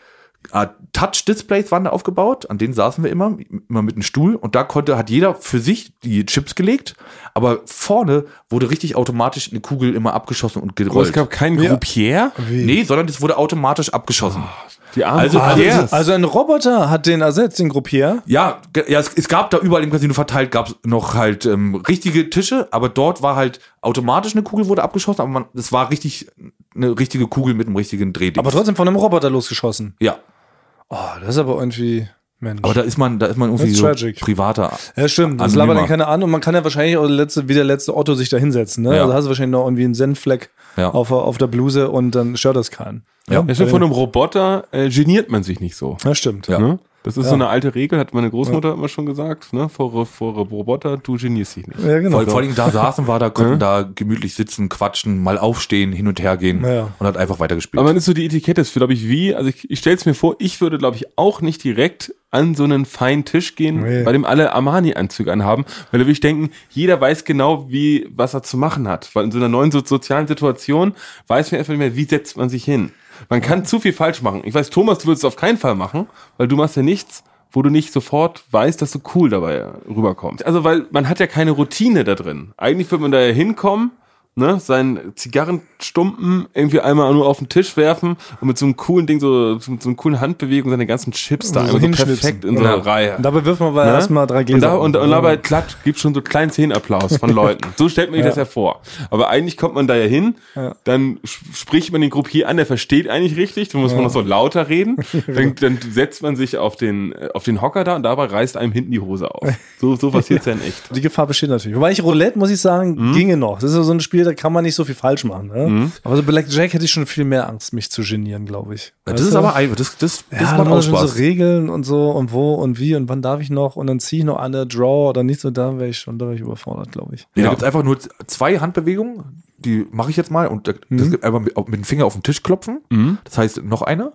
Touch-Displays waren da aufgebaut, an denen saßen wir immer mit einem Stuhl und da hat jeder für sich die Chips gelegt, aber vorne wurde richtig automatisch eine Kugel immer abgeschossen und gerollt. Aber es gab keinen Groupier? Nee, sondern das wurde automatisch abgeschossen. Die armen Also ein Roboter hat den ersetzt, den Groupier? Ja, es gab da überall im Casino verteilt, gab es noch halt richtige Tische, aber dort war halt automatisch eine Kugel wurde abgeschossen, aber das war richtig eine richtige Kugel mit einem richtigen Drehding. Aber trotzdem von einem Roboter losgeschossen? Ja. Oh, das ist aber irgendwie... Mensch. Aber da ist man irgendwie so privater. Ja, stimmt. Das labert dann keiner an und man kann ja wahrscheinlich auch wie der letzte Otto sich da hinsetzen. Ne? Ja. Also hast du wahrscheinlich noch irgendwie einen Senffleck auf der Bluse und dann stört das keinen. Ja. Von einem Roboter geniert man sich nicht so. Ja, stimmt. Ja. Ne? Das ist so eine alte Regel, hat meine Großmutter immer schon gesagt, ne? Vor Roboter, du genierst dich nicht. Ja, genau. Vor allem da saßen wir, da konnten da gemütlich sitzen, quatschen, mal aufstehen, hin und her gehen und hat einfach weitergespielt. Aber man ist so die Etikette, ist glaube ich also ich stelle es mir vor, ich würde glaube ich auch nicht direkt an so einen feinen Tisch gehen, bei dem alle Armani-Anzüge anhaben, weil da würde ich denken, jeder weiß genau, was er zu machen hat. Weil in so einer neuen sozialen Situation weiß man einfach nicht mehr, wie setzt man sich hin. Man kann zu viel falsch machen. Ich weiß, Thomas, du würdest es auf keinen Fall machen, weil du machst ja nichts, wo du nicht sofort weißt, dass du cool dabei rüberkommst. Also, weil man hat ja keine Routine da drin. Eigentlich würde man da ja hinkommen, ne, seinen Zigarrenstumpen irgendwie einmal nur auf den Tisch werfen und mit so einem coolen Ding, so einer coolen Handbewegung seine ganzen Chips da so einmal so perfekt in so einer Reihe. Und dabei wirft man aber erstmal 3 Gläser. Und dabei gibt's schon so kleinen Zehenapplaus von Leuten. So stellt man sich das ja vor. Aber eigentlich kommt man da ja hin, dann spricht man den Gruppier an, der versteht eigentlich richtig, dann muss man noch so lauter reden, dann setzt man sich auf den Hocker da und dabei reißt einem hinten die Hose auf. So passiert's ja in echt. Die Gefahr besteht natürlich. Wobei Roulette, muss ich sagen, ginge noch. Das ist so ein Spiel, da kann man nicht so viel falsch machen. Ne? Aber so Blackjack hätte ich schon viel mehr Angst, mich zu genieren, glaube ich. Das ist aber einfach, das macht auch Spaß. So Regeln und so und wo und wie und wann darf ich noch und dann ziehe ich noch eine Draw oder nicht so, da wäre ich überfordert, glaube ich. Da gibt es einfach nur 2 Handbewegungen, die mache ich jetzt mal und das gibt einfach mit dem Finger auf den Tisch klopfen. Das heißt, noch eine.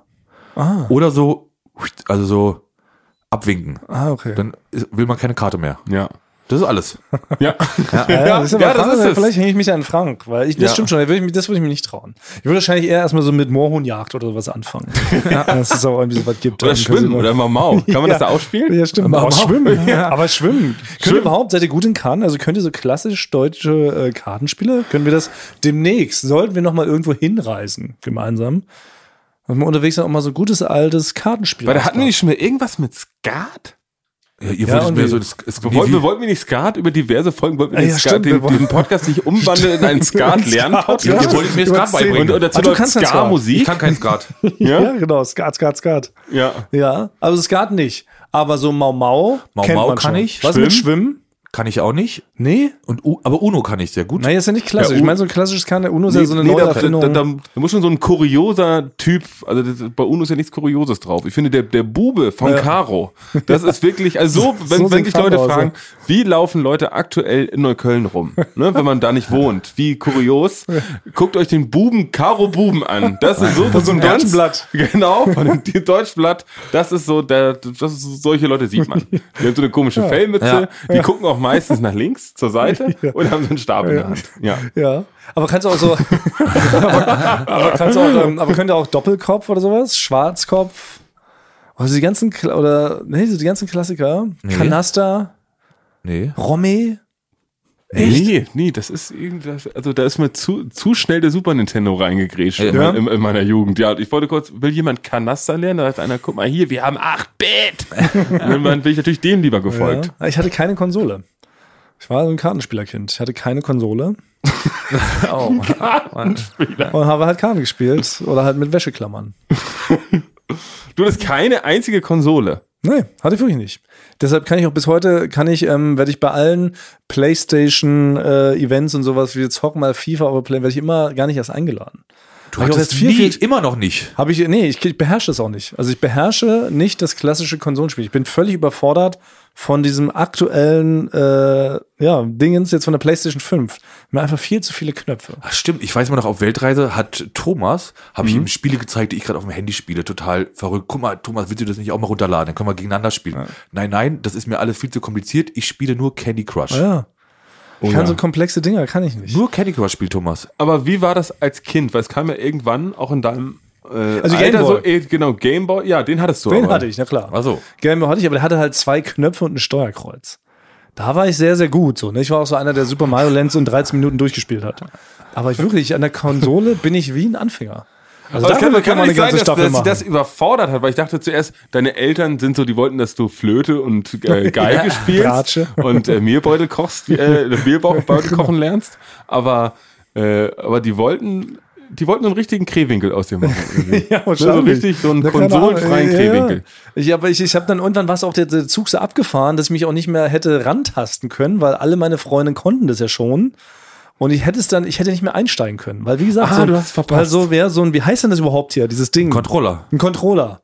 Oder so, also so abwinken. Okay. Dann will man keine Karte mehr. Ja. Das ist alles. Ja. Das ist es. Vielleicht hänge ich mich an Frank, weil das stimmt schon, das würde ich mir nicht trauen. Ich würde wahrscheinlich eher erstmal so mit Moorhuhnjagd oder sowas anfangen. Das ist auch irgendwie so was gibt. Oder Schwimmen oder Mau. Kann man das da auch spielen? Ja, stimmt. Aber auch Schwimmen. Aber Schwimmen. Könnt ihr überhaupt, seid ihr gut in Cannes? Also könnt ihr so klassisch deutsche Kartenspiele? Können wir das demnächst, sollten wir nochmal irgendwo hinreisen, gemeinsam? Und wir unterwegs dann auch mal so gutes altes Kartenspiel. Weil da hatten wir nicht schon mal irgendwas mit Skat? Ja, ihr wolltet mir so wir wollten nicht Skat über diverse Folgen, wollten wir nicht Skat, den Podcast nicht umwandeln in einen Skat-Lernpodcast. Ihr wolltet mir Skat beibringen. Und dazu läuft Ska-Musik. Ich kann kein Skat. Ja, genau. Skat. Ja, also Skat nicht. Aber so Mau kennt man kann schon. ich. Was mit Schwimmen? Kann ich auch nicht. Nee. Aber Uno kann ich sehr gut. Nein, ist ja nicht klassisch. Ich meine, so ein klassisches Uno ist ja so eine neue Erfindung. Da muss schon so ein kurioser Typ, also bei Uno ist ja nichts Kurioses drauf. Ich finde, der Bube von Caro, das ist wirklich, also wenn sich Leute fragen, wie laufen Leute aktuell in Neukölln rum, ne, wenn man da nicht wohnt, wie kurios, guckt euch den Buben, Caro Buben an. Das ist so ein Deutschblatt. Genau, von dem Deutschblatt, das ist solche Leute sieht man. Die haben so eine komische Fellmütze, die gucken auch meistens nach links zur Seite und haben so einen Stab in der Hand. Ja. Aber kannst du auch so. aber könnt ihr auch Doppelkopf oder sowas? Schwarzkopf? Also die ganzen Klassiker? Nee. Kanaster? Nee. Romme? Nee, das ist irgendwas, also da ist mir zu schnell der Super Nintendo reingegrätscht in meiner Jugend. Ja, ich wollte kurz, will jemand Kanaster lernen? Da hat einer, guck mal hier, wir haben 8-Bit. Und dann bin ich natürlich dem lieber gefolgt. Ja. Ich hatte keine Konsole. Ich war so ein Kartenspielerkind. Ich hatte keine Konsole. Kartenspieler. Und habe halt Karten gespielt oder halt mit Wäscheklammern. Du hattest keine einzige Konsole? Nee, hatte ich wirklich nicht. Deshalb kann ich auch bis heute, werde ich bei allen PlayStation-Events und sowas wie jetzt Hocken mal FIFA oder Play, werde ich immer gar nicht erst eingeladen. Du hattest immer noch nicht. Ich beherrsche das auch nicht. Also ich beherrsche nicht das klassische Konsolenspiel. Ich bin völlig überfordert von diesem aktuellen Dingens jetzt von der PlayStation 5. Mir einfach viel zu viele Knöpfe. Ach, stimmt, ich weiß mal noch, auf Weltreise hat Thomas, habe ich ihm Spiele gezeigt, die ich gerade auf dem Handy spiele, total verrückt. Guck mal, Thomas, willst du das nicht auch mal runterladen? Dann können wir gegeneinander spielen. Ja. Nein, das ist mir alles viel zu kompliziert. Ich spiele nur Candy Crush. Ja. Ich kann so komplexe Dinge, kann ich nicht. Nur Candy Crush spielt Thomas. Aber wie war das als Kind? Weil es kam ja irgendwann auch in deinem Also Gameboy. Genau, Gameboy, ja, den hattest du. Den hatte ich, na klar. Also. Gameboy hatte ich, aber der hatte halt 2 Knöpfe und ein Steuerkreuz. Da war ich sehr, sehr gut. So, ne? Ich war auch so einer, der Super Mario Land so in 13 Minuten durchgespielt hat. Aber an der Konsole bin ich wie ein Anfänger. Also aber kann man nicht sein, dass machen. sie das überfordert hat, weil ich dachte zuerst, deine Eltern sind so, die wollten, dass du Flöte und Geige spielst Bratsche. und Mehlbeutel kochst, Mehlbeutel kochen lernst, aber die wollten einen richtigen Krehwinkel aus dir machen. Ja, so richtig, so einen konsolenfreien Krehwinkel. Ich habe dann irgendwann was auch der Zug so abgefahren, dass ich mich auch nicht mehr hätte rantasten können, weil alle meine Freundinnen konnten das ja schon. Und ich hätte nicht mehr einsteigen können. Weil, wie gesagt, du hast es verpasst. Wie heißt denn das überhaupt hier, dieses Ding? Controller. Ein Controller.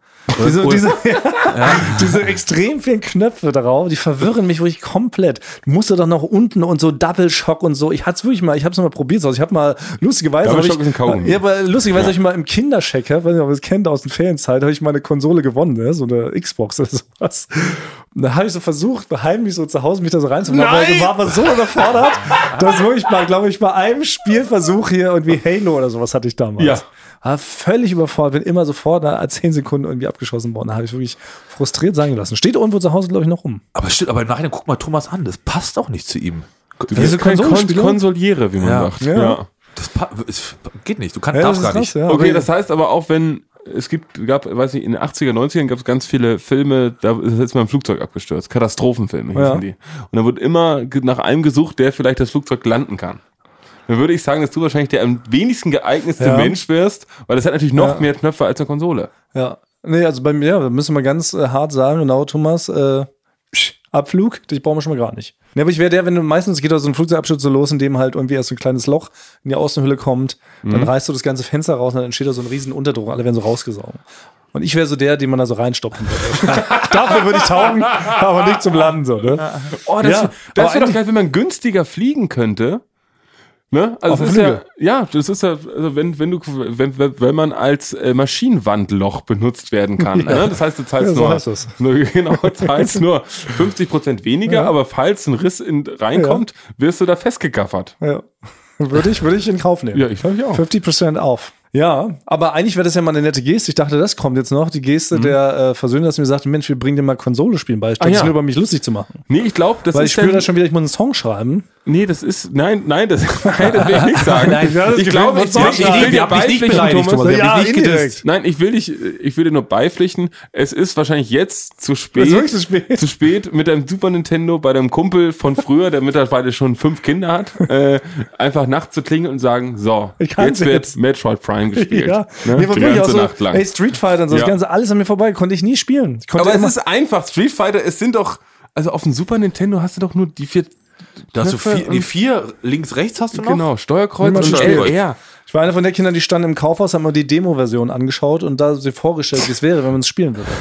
Diese extrem vielen Knöpfe darauf, die verwirren mich wirklich komplett. Du musst doch noch unten und so Double Shock und so. Ich hab's mal probiert. Also ich habe mal lustigerweise habe ich mal im Kinderchecker, weiß nicht, ob ihr es kennt aus den Ferienzeit, habe ich mal eine Konsole gewonnen, ne? So eine Xbox oder sowas. Und da habe ich so versucht, heimlich so zu Hause mich da so reinzumachen, weil ich war aber so überfordert, dass wirklich mal, glaube ich, bei einem Spielversuch hier irgendwie Halo oder sowas hatte ich damals. Ja. War völlig überfordert, bin immer sofort nach 10 Sekunden irgendwie abgeschossen worden. Da habe ich wirklich frustriert sein gelassen. Steht irgendwo zu Hause, glaube ich, noch rum. Aber stimmt, aber nachher guck mal Thomas an, das passt auch nicht zu ihm. Du bist kein Konsoliere, wie man sagt. Ja. Das geht nicht, darfst gar nicht. Ja, okay, das heißt aber auch, wenn gab, weiß nicht, in den 80er, 90ern gab es ganz viele Filme, da ist jetzt mal ein Flugzeug abgestürzt. Katastrophenfilme hießen die. Und da wird immer nach einem gesucht, der vielleicht das Flugzeug landen kann. Dann würde ich sagen, dass du wahrscheinlich der am wenigsten geeignetste Mensch wirst, weil das hat natürlich noch mehr Knöpfe als eine Konsole. Ja. Nee, also bei mir, da müssen wir ganz hart sagen, genau, Thomas, Abflug, ich brauche schon mal gar nicht. Nee, aber ich wäre der, wenn du meistens geht so ein Flugzeugabsturz so los, in dem halt irgendwie erst so ein kleines Loch in die Außenhülle kommt, dann reißt du das ganze Fenster raus und dann entsteht da so ein riesen Unterdruck, alle werden so rausgesaugt. Und ich wäre so der, den man da so reinstopfen würde. Dafür würde ich taugen, aber nicht zum Landen so, ne? Oh, das wäre doch geil, wenn man günstiger fliegen könnte. Ne? Also das ist ja, also wenn man als Maschinenwandloch benutzt werden kann. Ja. Ne? Das heißt, du zahlst zahlst nur 50% weniger, aber falls ein Riss reinkommt, wirst du da festgegaffert. Ja. Würde ich in Kauf nehmen. Ja, ich glaube ich auch. 50% auf. Ja, aber eigentlich wäre das ja mal eine nette Geste. Ich dachte, das kommt jetzt noch. Die Geste der Versöhner, dass mir sagte, Mensch, wir bringen dir mal Konsole spielen bei. Statt nur über mich lustig zu machen. Nee, ich glaube, das weil ist ich spüre da schon wieder, ich muss einen Song schreiben. Nee, das will ich nicht sagen. Ich glaube, ich will dir beipflichten, Thomas. Ja, indirekt. Nein, ich will dir nur beipflichten. Es ist wahrscheinlich jetzt zu spät. Zu spät mit deinem Super Nintendo bei deinem Kumpel von früher, der mittlerweile schon 5 Kinder hat, einfach nachts zu klingeln und sagen, so, jetzt wird Metroid Prime gespielt. Ja. Ne? Nee, die ganze Nacht lang. Ey, Street Fighter und so, das Ganze, alles an mir vorbei, konnte ich nie spielen. Aber es ist einfach, Street Fighter, es sind doch, also auf dem Super Nintendo hast du doch nur die 4 Da hast du die 4 links, rechts hast du noch? Genau, Steuerkreuz und LR. Ich war einer von den Kindern, die standen im Kaufhaus, haben mir die Demo-Version angeschaut und da sich vorgestellt, wie es wäre, wenn man es spielen würde.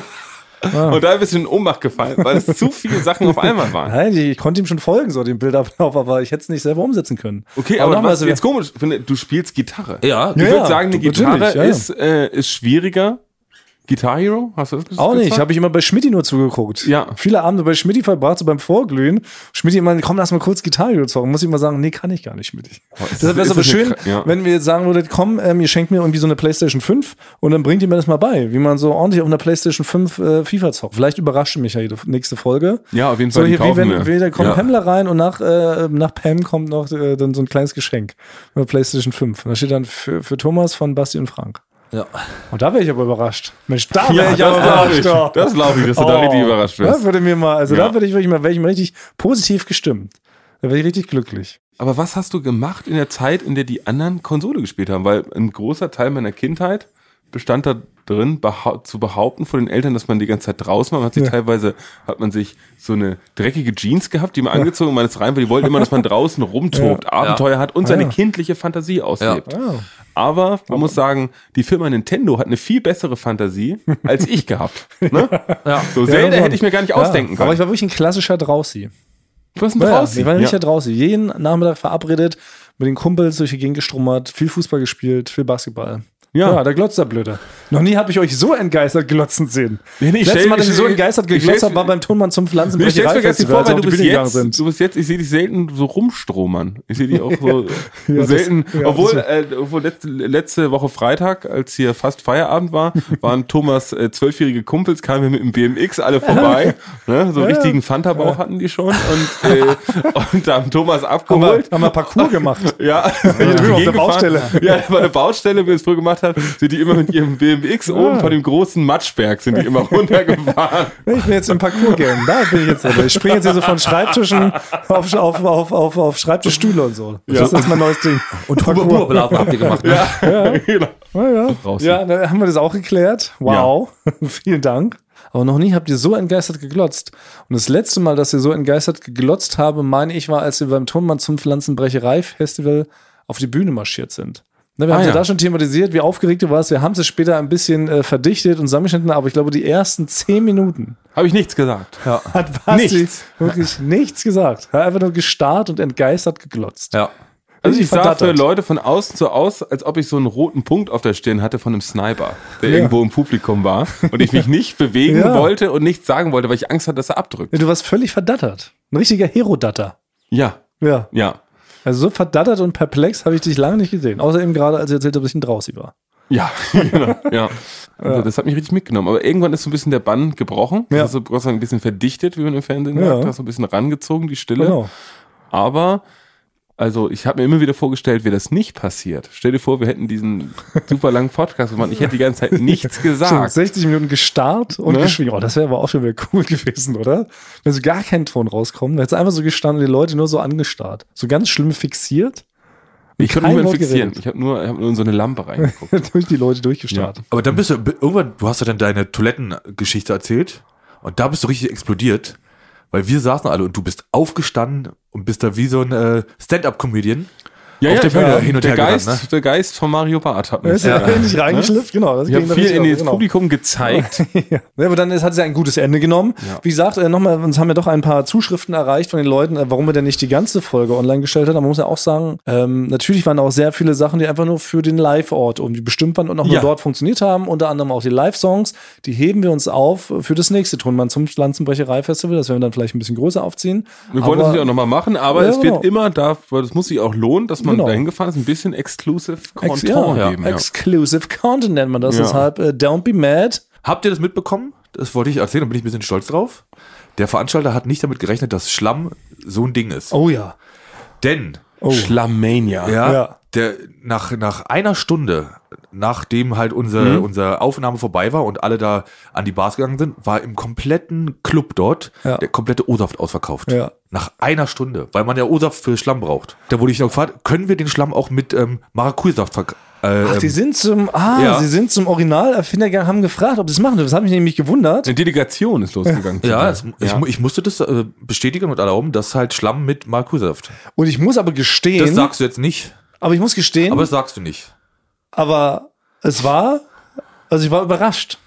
Und da bist du in Ohnmacht gefallen, weil es zu viele Sachen auf einmal waren. Nein, ich konnte ihm schon folgen, so dem Bildablauf, aber ich hätte es nicht selber umsetzen können. Okay, aber was jetzt komisch, du spielst Gitarre. Ja. Ich würde sagen, eine Gitarre ist schwieriger. Guitar Hero? Hast du das gesagt? Auch nicht, habe ich immer bei Schmidti nur zugeguckt. Ja. Viele Abende bei Schmidti verbracht, so beim Vorglühen. Schmidti immer, komm, lass mal kurz Guitar Hero zocken. Muss ich immer sagen, nee, kann ich gar nicht, Schmidti. Das wäre aber schön, wenn wir jetzt sagen würdet, komm, ihr schenkt mir irgendwie so eine PlayStation 5 und dann bringt ihr mir das mal bei, wie man so ordentlich auf einer PlayStation 5 FIFA zockt. Vielleicht überrascht mich ja die nächste Folge. Ja, auf jeden Fall. So hier, da kommt Pamela rein und nach Pam kommt noch dann so ein kleines Geschenk. Eine PlayStation 5. Und da steht dann für Thomas von Basti und Frank. Ja. Und da wäre ich aber überrascht. Mensch, da wäre ich aber überrascht. Das glaube ich, dass du da richtig überrascht wirst. Da würde mir mal, da wäre ich wirklich mal richtig positiv gestimmt. Da wäre ich richtig glücklich. Aber was hast du gemacht in der Zeit, in der die anderen Konsole gespielt haben? Weil ein großer Teil meiner Kindheit bestand da drin, zu behaupten von den Eltern, dass man die ganze Zeit draußen war. Hat man sich so eine dreckige Jeans gehabt, die man angezogen, man ist rein, weil die wollten immer, dass man draußen rumtobt, Abenteuer hat und seine kindliche Fantasie auslebt. Ja. Aber man muss sagen, die Firma Nintendo hat eine viel bessere Fantasie als ich gehabt. Ne? So Zelda hätte ich mir gar nicht ausdenken können. Aber ich war wirklich ein klassischer Draußi. Du warst ein Draußi? Ich war ein richtiger Draußi. Jeden Nachmittag verabredet, mit den Kumpels durch die Gegend gestrummert, viel Fußball gespielt, viel Basketball. Ja, da glotzt der Blöde. Noch nie habe ich euch so entgeistert glotzen sehen. Nee, Das letzte Mal, dass ich so entgeistert geglotzt habe, war beim Tonmann zum Pflanzenbrecherei-Festival, als wir auf die Bühne gegangen sind. Du bist jetzt, ich sehe dich selten so rumstromern. Ich sehe dich auch so, Ja, selten. das- ja, obwohl letzte Woche Freitag, als hier fast Feierabend war, waren Thomas 12-jährige Kumpels, kamen wir mit dem BMX alle vorbei. Ne? So richtigen Fanta-Bauch hatten die schon. Und haben Thomas abgeholt. Haben wir Parcours gemacht. Ja, auf der Baustelle. Ja, bei der Baustelle, wie wir es früher gemacht haben, sind die immer mit ihrem BMX oben von dem großen Matschberg sind die immer runtergefahren. Ich bin jetzt im Parcours-Game. Da bin ich jetzt drin. Ich springe jetzt hier so von Schreibtischen auf Schreibtischstühle und so. Das ist mein neues Ding. Und Huber-Blasen habt ihr gemacht. Ne? Genau. Ja, da haben wir das auch geklärt. Wow. Vielen Dank. Aber noch nie habt ihr so entgeistert geglotzt. Und das letzte Mal, dass ihr so entgeistert geglotzt habe, meine ich, war, als wir beim Tonmann zum Pflanzenbrecherei-Festival auf die Bühne marschiert sind. Ne, wir haben ja da schon thematisiert, wie aufgeregt du warst. Wir haben es später ein bisschen verdichtet und zusammengeschnitten, aber ich glaube, die ersten 10 Minuten Habe ich nichts gesagt. Ja. hat Basti Nichts. wirklich nichts gesagt. Er hat einfach nur gestarrt und entgeistert geglotzt. Ja. Also ich sah für verdattert. Leute von außen so aus, als ob ich so einen roten Punkt auf der Stirn hatte von einem Sniper, der irgendwo im Publikum war und ich mich nicht bewegen wollte und nichts sagen wollte, weil ich Angst hatte, dass er abdrückt. Ja, du warst völlig verdattert. Ein richtiger Herodatter. Ja, Ja. ja, Also so verdattert und perplex habe ich dich lange nicht gesehen. Außer eben gerade, als ich erzählt habe, dass ich ein Draußi war. ja, genau, ja. Also das hat mich richtig mitgenommen. Aber irgendwann ist so ein bisschen der Bann gebrochen. Ja. Also Gott sei Dank ein bisschen verdichtet, wie man im Fernsehen Ja. sagt. Da so ein bisschen rangezogen, die Stille. Genau. Aber, also ich habe mir immer wieder vorgestellt, wäre das nicht passiert. Stell dir vor, wir hätten diesen super langen Podcast gemacht. Ich hätte die ganze Zeit nichts Schon gesagt. 60 Minuten gestarrt und Ne? geschwiegen. Oh, das wäre aber auch schon wieder cool gewesen, oder? Wenn so gar kein Ton rauskommt, dann hättest du einfach so gestanden und die Leute nur so angestarrt. So ganz schlimm fixiert. Ich konnte kein niemanden Wort fixieren. geredet. Ich habe nur in so eine Lampe reingeguckt. Durch die Leute durchgestarrt. Aber dann bist du irgendwann, du hast ja dann deine Toilettengeschichte erzählt und da bist du richtig explodiert, weil wir saßen alle und du bist aufgestanden und bist da wie so ein Stand-up-Comedian auf der Bühne hin und her gerannt, ne? Der Geist von Mario Barth hat Er mich. ist ja nicht reingeschlüpft, genau. Das Ich habe ging dann viel richtig in auf, das genau. Publikum gezeigt. Ja, aber dann hat es ja ein gutes Ende genommen. Ja. Wie gesagt, nochmal, uns haben ja doch ein paar Zuschriften erreicht von den Leuten, warum wir denn nicht die ganze Folge online gestellt haben. Man muss ja auch sagen, natürlich waren auch sehr viele Sachen, die einfach nur für den Live-Ort irgendwie bestimmt waren und auch nur dort funktioniert haben. Unter anderem auch die Live-Songs. Die heben wir uns auf für das nächste Tonmann zum Pflanzenbrecherei-Festival. Das werden wir dann vielleicht ein bisschen größer aufziehen. Wir wollen das natürlich auch nochmal machen, aber Ja, es wird genau. immer da, weil das muss sich auch lohnen, dass man Genau. dahin gefahren ist, ein bisschen exclusive Content ja, geben. Exclusive Content nennt man das. Ja. Deshalb, don't be mad. Habt ihr das mitbekommen? Das wollte ich erzählen, da bin ich ein bisschen stolz drauf. Der Veranstalter hat nicht damit gerechnet, dass Schlamm so ein Ding ist. Oh ja. Denn Schlammania. ja, der nach einer Stunde, nachdem halt unsere Aufnahme vorbei war und alle da an die Bars gegangen sind, war im kompletten Club dort der komplette O-Saft ausverkauft. Ja. Nach einer Stunde, weil man ja O-Saft für Schlamm braucht. Da wurde ich noch gefragt, können wir den Schlamm auch mit Maracuja-Saft verkaufen? Ach, sie sind zum Originalerfindergang, haben gefragt, ob sie es machen. Das hat mich nämlich gewundert. Eine Delegation ist losgegangen. Ja, ich musste das bestätigen und erlauben, dass halt Schlamm mit Maracuja-Saft. Und ich muss aber gestehen, Das sagst du jetzt nicht, aber ich muss gestehen, aber das sagst du nicht. aber es war, also ich war überrascht.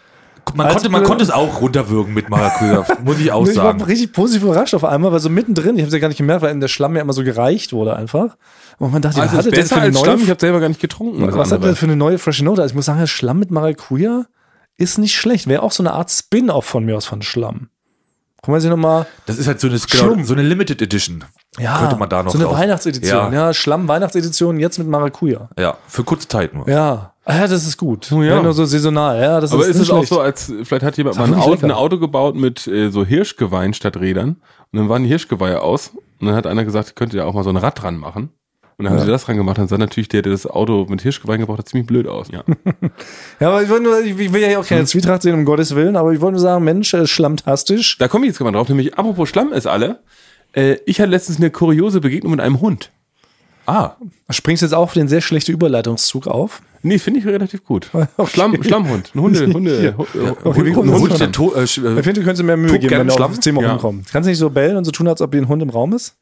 Man konnte es auch runterwürgen mit Maracuja-Saft, muss ich auch Ich war sagen. richtig positiv überrascht auf einmal, weil so mittendrin, ich habe es ja gar nicht gemerkt, weil in der Schlamm ja immer so gereicht wurde einfach. Und man dachte, Also was ist hat der denn besser für eine als neue, Schlamm, ich habe selber gar nicht getrunken. das was hat andere. der für eine neue frische Note? Also ich muss sagen, Schlamm mit Maracuja ist nicht schlecht. Wäre auch so eine Art Spin-off von mir aus von Schlamm. Guck mal, sich nochmal. Das ist halt so Schlumpf. so eine Limited Edition. Ja, Könnte man da noch so eine drauf. Weihnachtsedition. Ja, Schlamm-Weihnachtsedition jetzt mit Maracuja. Ja, für kurze Zeit nur. Ja, das ist gut. Oh ja. Ja, nur so saisonal. Ja, das Aber ist nicht es auch schlecht. so, als vielleicht hat jemand Das mal war wirklich ein lecker. Auto gebaut mit so Hirschgeweihen statt Rädern und dann waren die Hirschgeweihe aus und dann hat einer gesagt, könnt ihr auch mal so ein Rad dran machen. Und dann haben sie das dran gemacht, dann sah natürlich der das Auto mit Hirschgeweihen gebaut hat, ziemlich blöd aus. Ja. Ja, aber ich will ja hier auch keine Zwietracht sehen, um Gottes Willen, aber ich wollte nur sagen, Mensch, schlammtastisch. Da komme ich jetzt mal drauf, nämlich apropos Schlamm ist alle. Ich hatte letztens eine kuriose Begegnung mit einem Hund. Springst jetzt auch auf den sehr schlechten Überleitungszug auf? Nee, finde ich relativ gut. Okay. Schlammhund. Ein Hunde. Okay, wie kommt das Hund, denn? ich Ich finde, du könntest dir mehr Mühe Pup geben, gern wenn du Schlamm? auf das Thema Ja. rumkommst. Kannst du nicht so bellen und so tun, als ob hier ein Hund im Raum ist?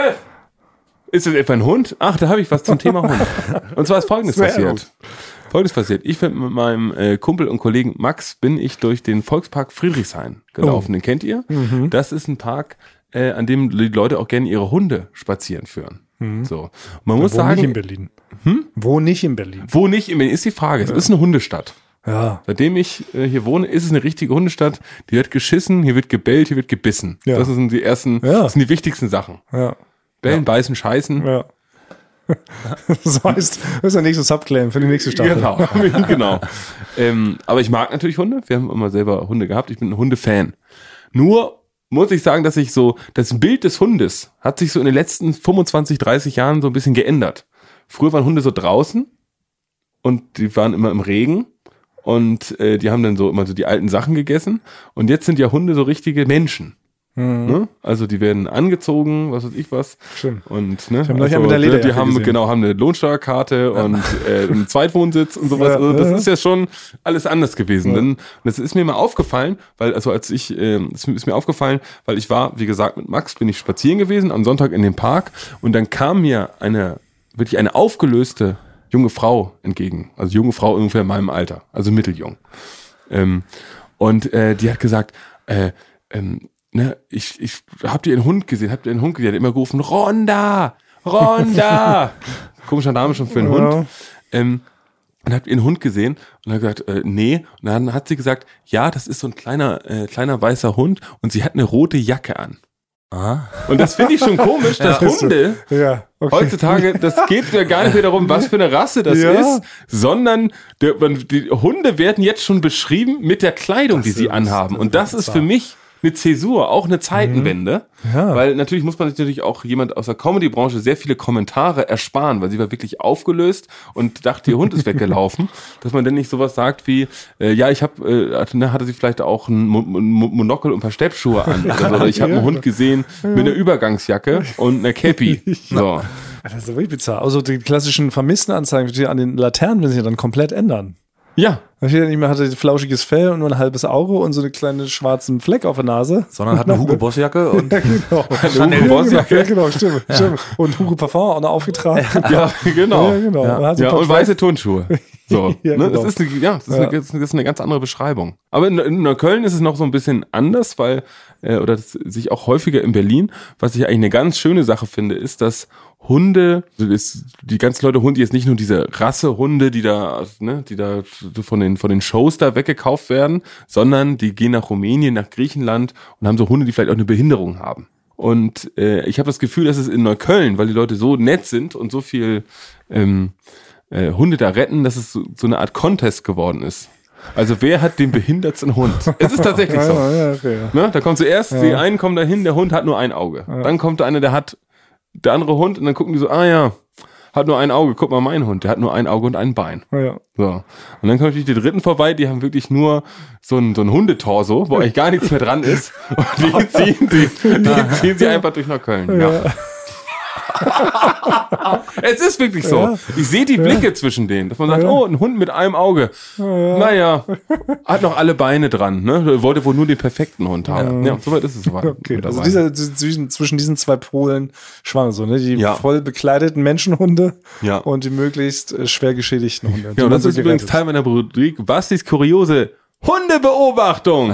Ist das etwa ein Hund? Ach, da habe ich was zum Thema Hund. Und zwar ist Folgendes Sehr passiert. Ich bin mit meinem Kumpel und Kollegen Max bin ich durch den Volkspark Friedrichshain gelaufen. Den kennt ihr? Das ist ein Park, an dem die Leute auch gerne ihre Hunde spazieren führen. So. Man muss sagen, nicht in Berlin. Wo nicht in Berlin? Wo nicht in Berlin ist die Frage. Es ist eine Hundestadt. Ja. Seitdem ich hier wohne, ist es eine richtige Hundestadt. Die wird geschissen, hier wird gebellt, hier wird gebissen. Ja. Das sind die ersten, das sind die wichtigsten Sachen. Ja. Bellen, beißen, scheißen. Ja. Das heißt, das ist der nächste Subclaim für die nächste Staffel. Genau. Aber ich mag natürlich Hunde. Wir haben immer selber Hunde gehabt. Ich bin ein Hundefan. Nur muss ich sagen, dass sich so, das Bild des Hundes hat sich so in den letzten 25, 30 Jahren so ein bisschen geändert. Früher waren Hunde so draußen und die waren immer im Regen und die haben dann so immer so die alten Sachen gegessen und jetzt sind ja Hunde so richtige Menschen. Ne? Also die werden angezogen, was weiß ich was. Stimmt. Und ne, ich habe mit der Lederjacke die haben gesehen. haben eine Lohnsteuerkarte und einen Zweitwohnsitz und sowas. Also das ist ja schon alles anders gewesen. Denn das ist mir mal aufgefallen, weil es ist mir aufgefallen, weil ich war, wie gesagt, mit Max bin ich spazieren gewesen am Sonntag in dem Park und dann kam mir wirklich eine aufgelöste junge Frau entgegen. Also junge Frau ungefähr in meinem Alter, also mitteljung. Und die hat gesagt, ich habt ihr einen Hund gesehen? Die hat immer gerufen, Ronda! Komischer Name schon für einen Hund. Und habt ihr einen Hund gesehen? Und hat gesagt, nee. Und dann hat sie gesagt, ja, das ist so ein kleiner weißer Hund und sie hat eine rote Jacke an. Und das finde ich schon komisch, dass Hunde heutzutage, das geht ja gar nicht mehr darum, was für eine Rasse das ist, sondern die Hunde werden jetzt schon beschrieben mit der Kleidung, die sie anhaben. Und das ist für mich eine Zäsur, auch eine Zeitenwende, weil natürlich muss man sich auch jemand aus der Comedy-Branche sehr viele Kommentare ersparen, weil sie war wirklich aufgelöst und dachte, ihr Hund ist weggelaufen, dass man dann nicht sowas sagt wie, hatte sie vielleicht auch ein Monokel und ein paar Steppschuhe an oder ich habe einen Hund gesehen mit einer Übergangsjacke und einer Cappy. So. Das ist wirklich bizarr. Also die klassischen Vermisstenanzeigen an den Laternen müssen sich ja dann komplett ändern. Ja. Da steht ja nicht mehr, hatte flauschiges Fell und nur ein halbes Auge und so eine kleine schwarzen Fleck auf der Nase. Sondern hat eine Hugo Boss Jacke und genau. Chanel Boss Jacke. Ja, genau, stimmt. Und Hugo Parfum auch noch aufgetragen. Ja, genau. Ja, genau. Ja, und weiße Turnschuhe. So, ja, ne? genau. Das ist eine ganz andere Beschreibung. Aber in Neukölln ist es noch so ein bisschen anders, weil, oder das sich auch häufiger in Berlin, was ich eigentlich eine ganz schöne Sache finde, ist, dass Hunde, die ganzen Leute Hunde, jetzt nicht nur diese Rassehunde, die da von den Shows da weggekauft werden, sondern die gehen nach Rumänien, nach Griechenland und haben so Hunde, die vielleicht auch eine Behinderung haben. Und ich habe das Gefühl, dass es in Neukölln, weil die Leute so nett sind und so viel Hunde da retten, dass es so eine Art Contest geworden ist. Also wer hat den behindertsten Hund? Es ist tatsächlich so. Ne? Da kommt zuerst, die einen kommen dahin, der Hund hat nur ein Auge. Dann kommt der andere Hund und dann gucken die so, hat nur ein Auge, guck mal, mein Hund, der hat nur ein Auge und ein Bein. So. Und dann kommen natürlich die Dritten vorbei, die haben wirklich nur so ein Hundetorso, wo eigentlich gar nichts mehr dran ist. Und die ziehen sie einfach durch Neukölln. Ja. Es ist wirklich so. Ja. Ich sehe die Blicke zwischen denen, dass man sagt, ein Hund mit einem Auge. Naja, hat noch alle Beine dran. Ne? Wollte wohl nur den perfekten Hund haben. Ja, soweit ist es soweit. Okay. Also zwischen diesen zwei Polen schwang so, ne? Die voll bekleideten Menschenhunde und die möglichst schwer geschädigten Hunde. Ja, und das ist übrigens Teil meiner Rubrik, was ist kuriose Hundebeobachtung.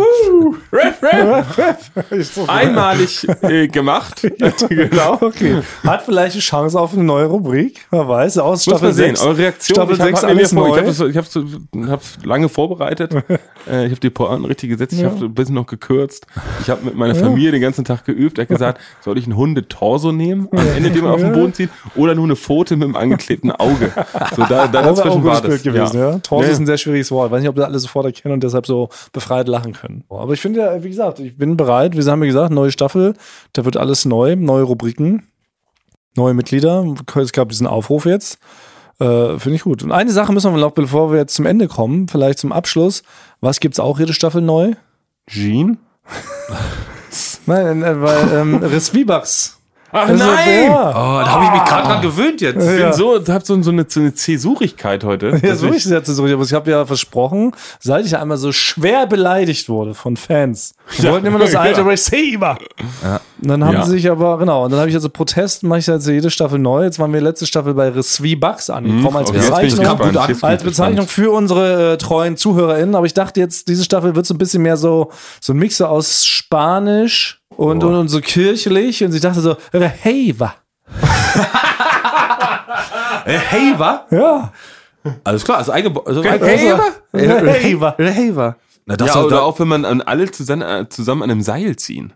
Einmalig gemacht. Genau. Okay. Hat vielleicht eine Chance auf eine neue Rubrik. Man weiß. Aus Staffel 6. Eure Reaktion. Staffel 6 alles neu. Ich hab's lange vorbereitet. Ich habe die Pointen richtig gesetzt. Ich habe ein bisschen noch gekürzt. Ich habe mit meiner Familie den ganzen Tag geübt. Er hat gesagt, soll ich einen Hundetorso nehmen, am Ende den man auf den Boden zieht, oder nur eine Pfote mit einem angeklebten Auge. So, dazwischen war das. Gewesen, Torso ist ein sehr schwieriges Wort. Ich weiß nicht, ob das alle sofort erkennen und deshalb so befreit lachen können. Aber ich finde ja, wie gesagt, ich bin bereit. Wir haben ja gesagt, neue Staffel, da wird alles neu, neue Rubriken, neue Mitglieder. Es gab diesen Aufruf jetzt. Finde ich gut. Und eine Sache müssen wir noch, bevor wir jetzt zum Ende kommen, vielleicht zum Abschluss. Was gibt's auch jede Staffel neu? Jean? Nein, weil Resvibax. Ach nein! Da habe ich mich gerade dran gewöhnt jetzt. Ich bin hab so eine Zäsurigkeit heute. Ja, so ist es ja zäsurig. Aber ich habe ja versprochen, seit ich einmal so schwer beleidigt wurde von Fans. Die wollten immer das alte Receiver. Und dann haben sie sich aber, und dann habe ich also Protest, mache ich jetzt jede Staffel neu. Jetzt waren wir letzte Staffel bei Resvibax angekommen als Bezeichnung für unsere treuen ZuhörerInnen. Aber ich dachte jetzt, diese Staffel wird so ein bisschen mehr so ein Mix aus Spanisch und so kirchlich. Und ich dachte so, Reheva. Haver? Ja. Alles klar, also Haver. Na, das Ja, oder auch wenn man alle zusammen an einem Seil ziehen.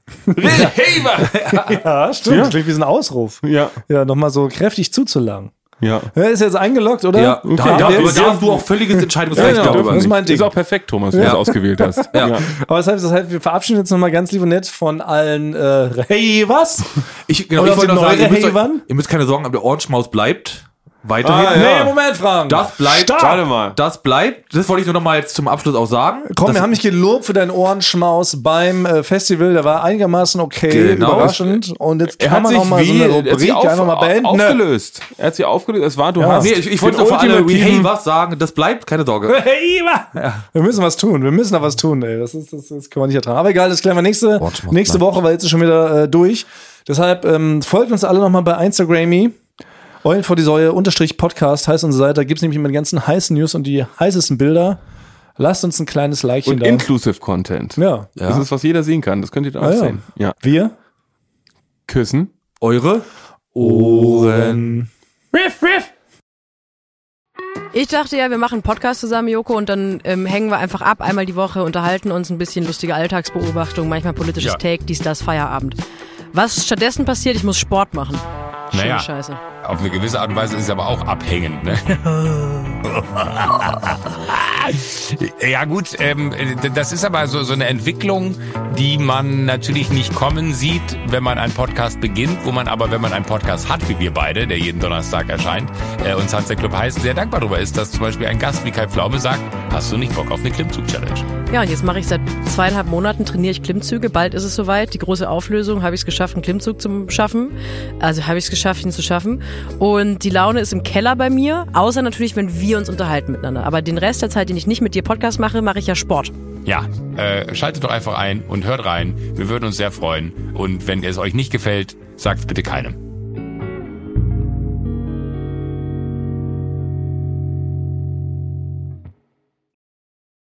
Ja, stimmt. Das klingt wie so ein Ausruf. Ja. Ja, nochmal so kräftig zuzulangen. Ja. Ja, ist jetzt eingeloggt, oder? Ja, da hast du auch völliges Entscheidungsrecht Ja, darüber. das ist mein Ding. Ist auch perfekt, Thomas, wie du das ausgewählt hast. Ja. Aber das heißt, wir verabschieden jetzt nochmal ganz lieb und nett von allen Hey, was? Ich Oder wollte noch neue sagen, ihr müsst keine Sorgen haben, der Ohrenschmaus bleibt weiterhin. Nee, Moment, Frank. Das bleibt. Warte mal. Das bleibt. Das wollte ich nur noch mal jetzt zum Abschluss auch sagen. Komm, wir haben dich gelobt für deinen Ohrenschmaus beim Festival. Der war einigermaßen okay, Genau. überraschend. Und jetzt Er kann hat man sich auch mal so eine Rubrik einfach mal beenden. aufgelöst. Er hat sie aufgelöst. Es war, du hast. Nee, ich wollte den auch für alle ultimativen- Hey was sagen. Das bleibt, keine Sorge. Hey, wir müssen was tun. Wir müssen da was tun, ey. Das können wir nicht ertragen. Aber egal, das klären wir nächste Woche, weil jetzt ist schon wieder durch. Deshalb folgt uns alle nochmal bei Instagram. Eulen vor die Säue _Podcast heißt unsere Seite. Da gibt es nämlich immer die ganzen heißen News und die heißesten Bilder. Lasst uns ein kleines Likechen Und da. Inclusive Content. Ja. Das ist, was jeder sehen kann. Das könnt ihr dann auch sehen. Ja. Wir Küssen. Eure Ohren. Riff, riff. Ich dachte ja, wir machen einen Podcast zusammen, Joko, und dann hängen wir einfach ab, einmal die Woche, unterhalten uns ein bisschen lustige Alltagsbeobachtung, manchmal politisches Take, dies, das, Feierabend. Was stattdessen passiert, ich muss Sport machen. Schöne Scheiße. Auf eine gewisse Art und Weise ist es aber auch abhängend, ne? Ja gut, das ist aber so eine Entwicklung, die man natürlich nicht kommen sieht, wenn man einen Podcast beginnt, wo man aber, wenn man einen Podcast hat, wie wir beide, der jeden Donnerstag erscheint, und Sunset Club heißt, sehr dankbar darüber ist, dass zum Beispiel ein Gast wie Kai Pflaume sagt, hast du nicht Bock auf eine Klimmzug-Challenge? Ja, und jetzt mache ich seit 2,5 Monaten, trainiere ich Klimmzüge, bald ist es soweit, die große Auflösung, habe ich es geschafft, einen Klimmzug zu schaffen, ihn zu schaffen, und die Laune ist im Keller bei mir, außer natürlich, wenn wir uns unterhalten miteinander, aber den Rest der Zeit, den ich nicht mit dir Podcast mache, mache ich ja Sport. Ja, schaltet doch einfach ein und hört rein, wir würden uns sehr freuen, und wenn es euch nicht gefällt, sagt bitte keinem.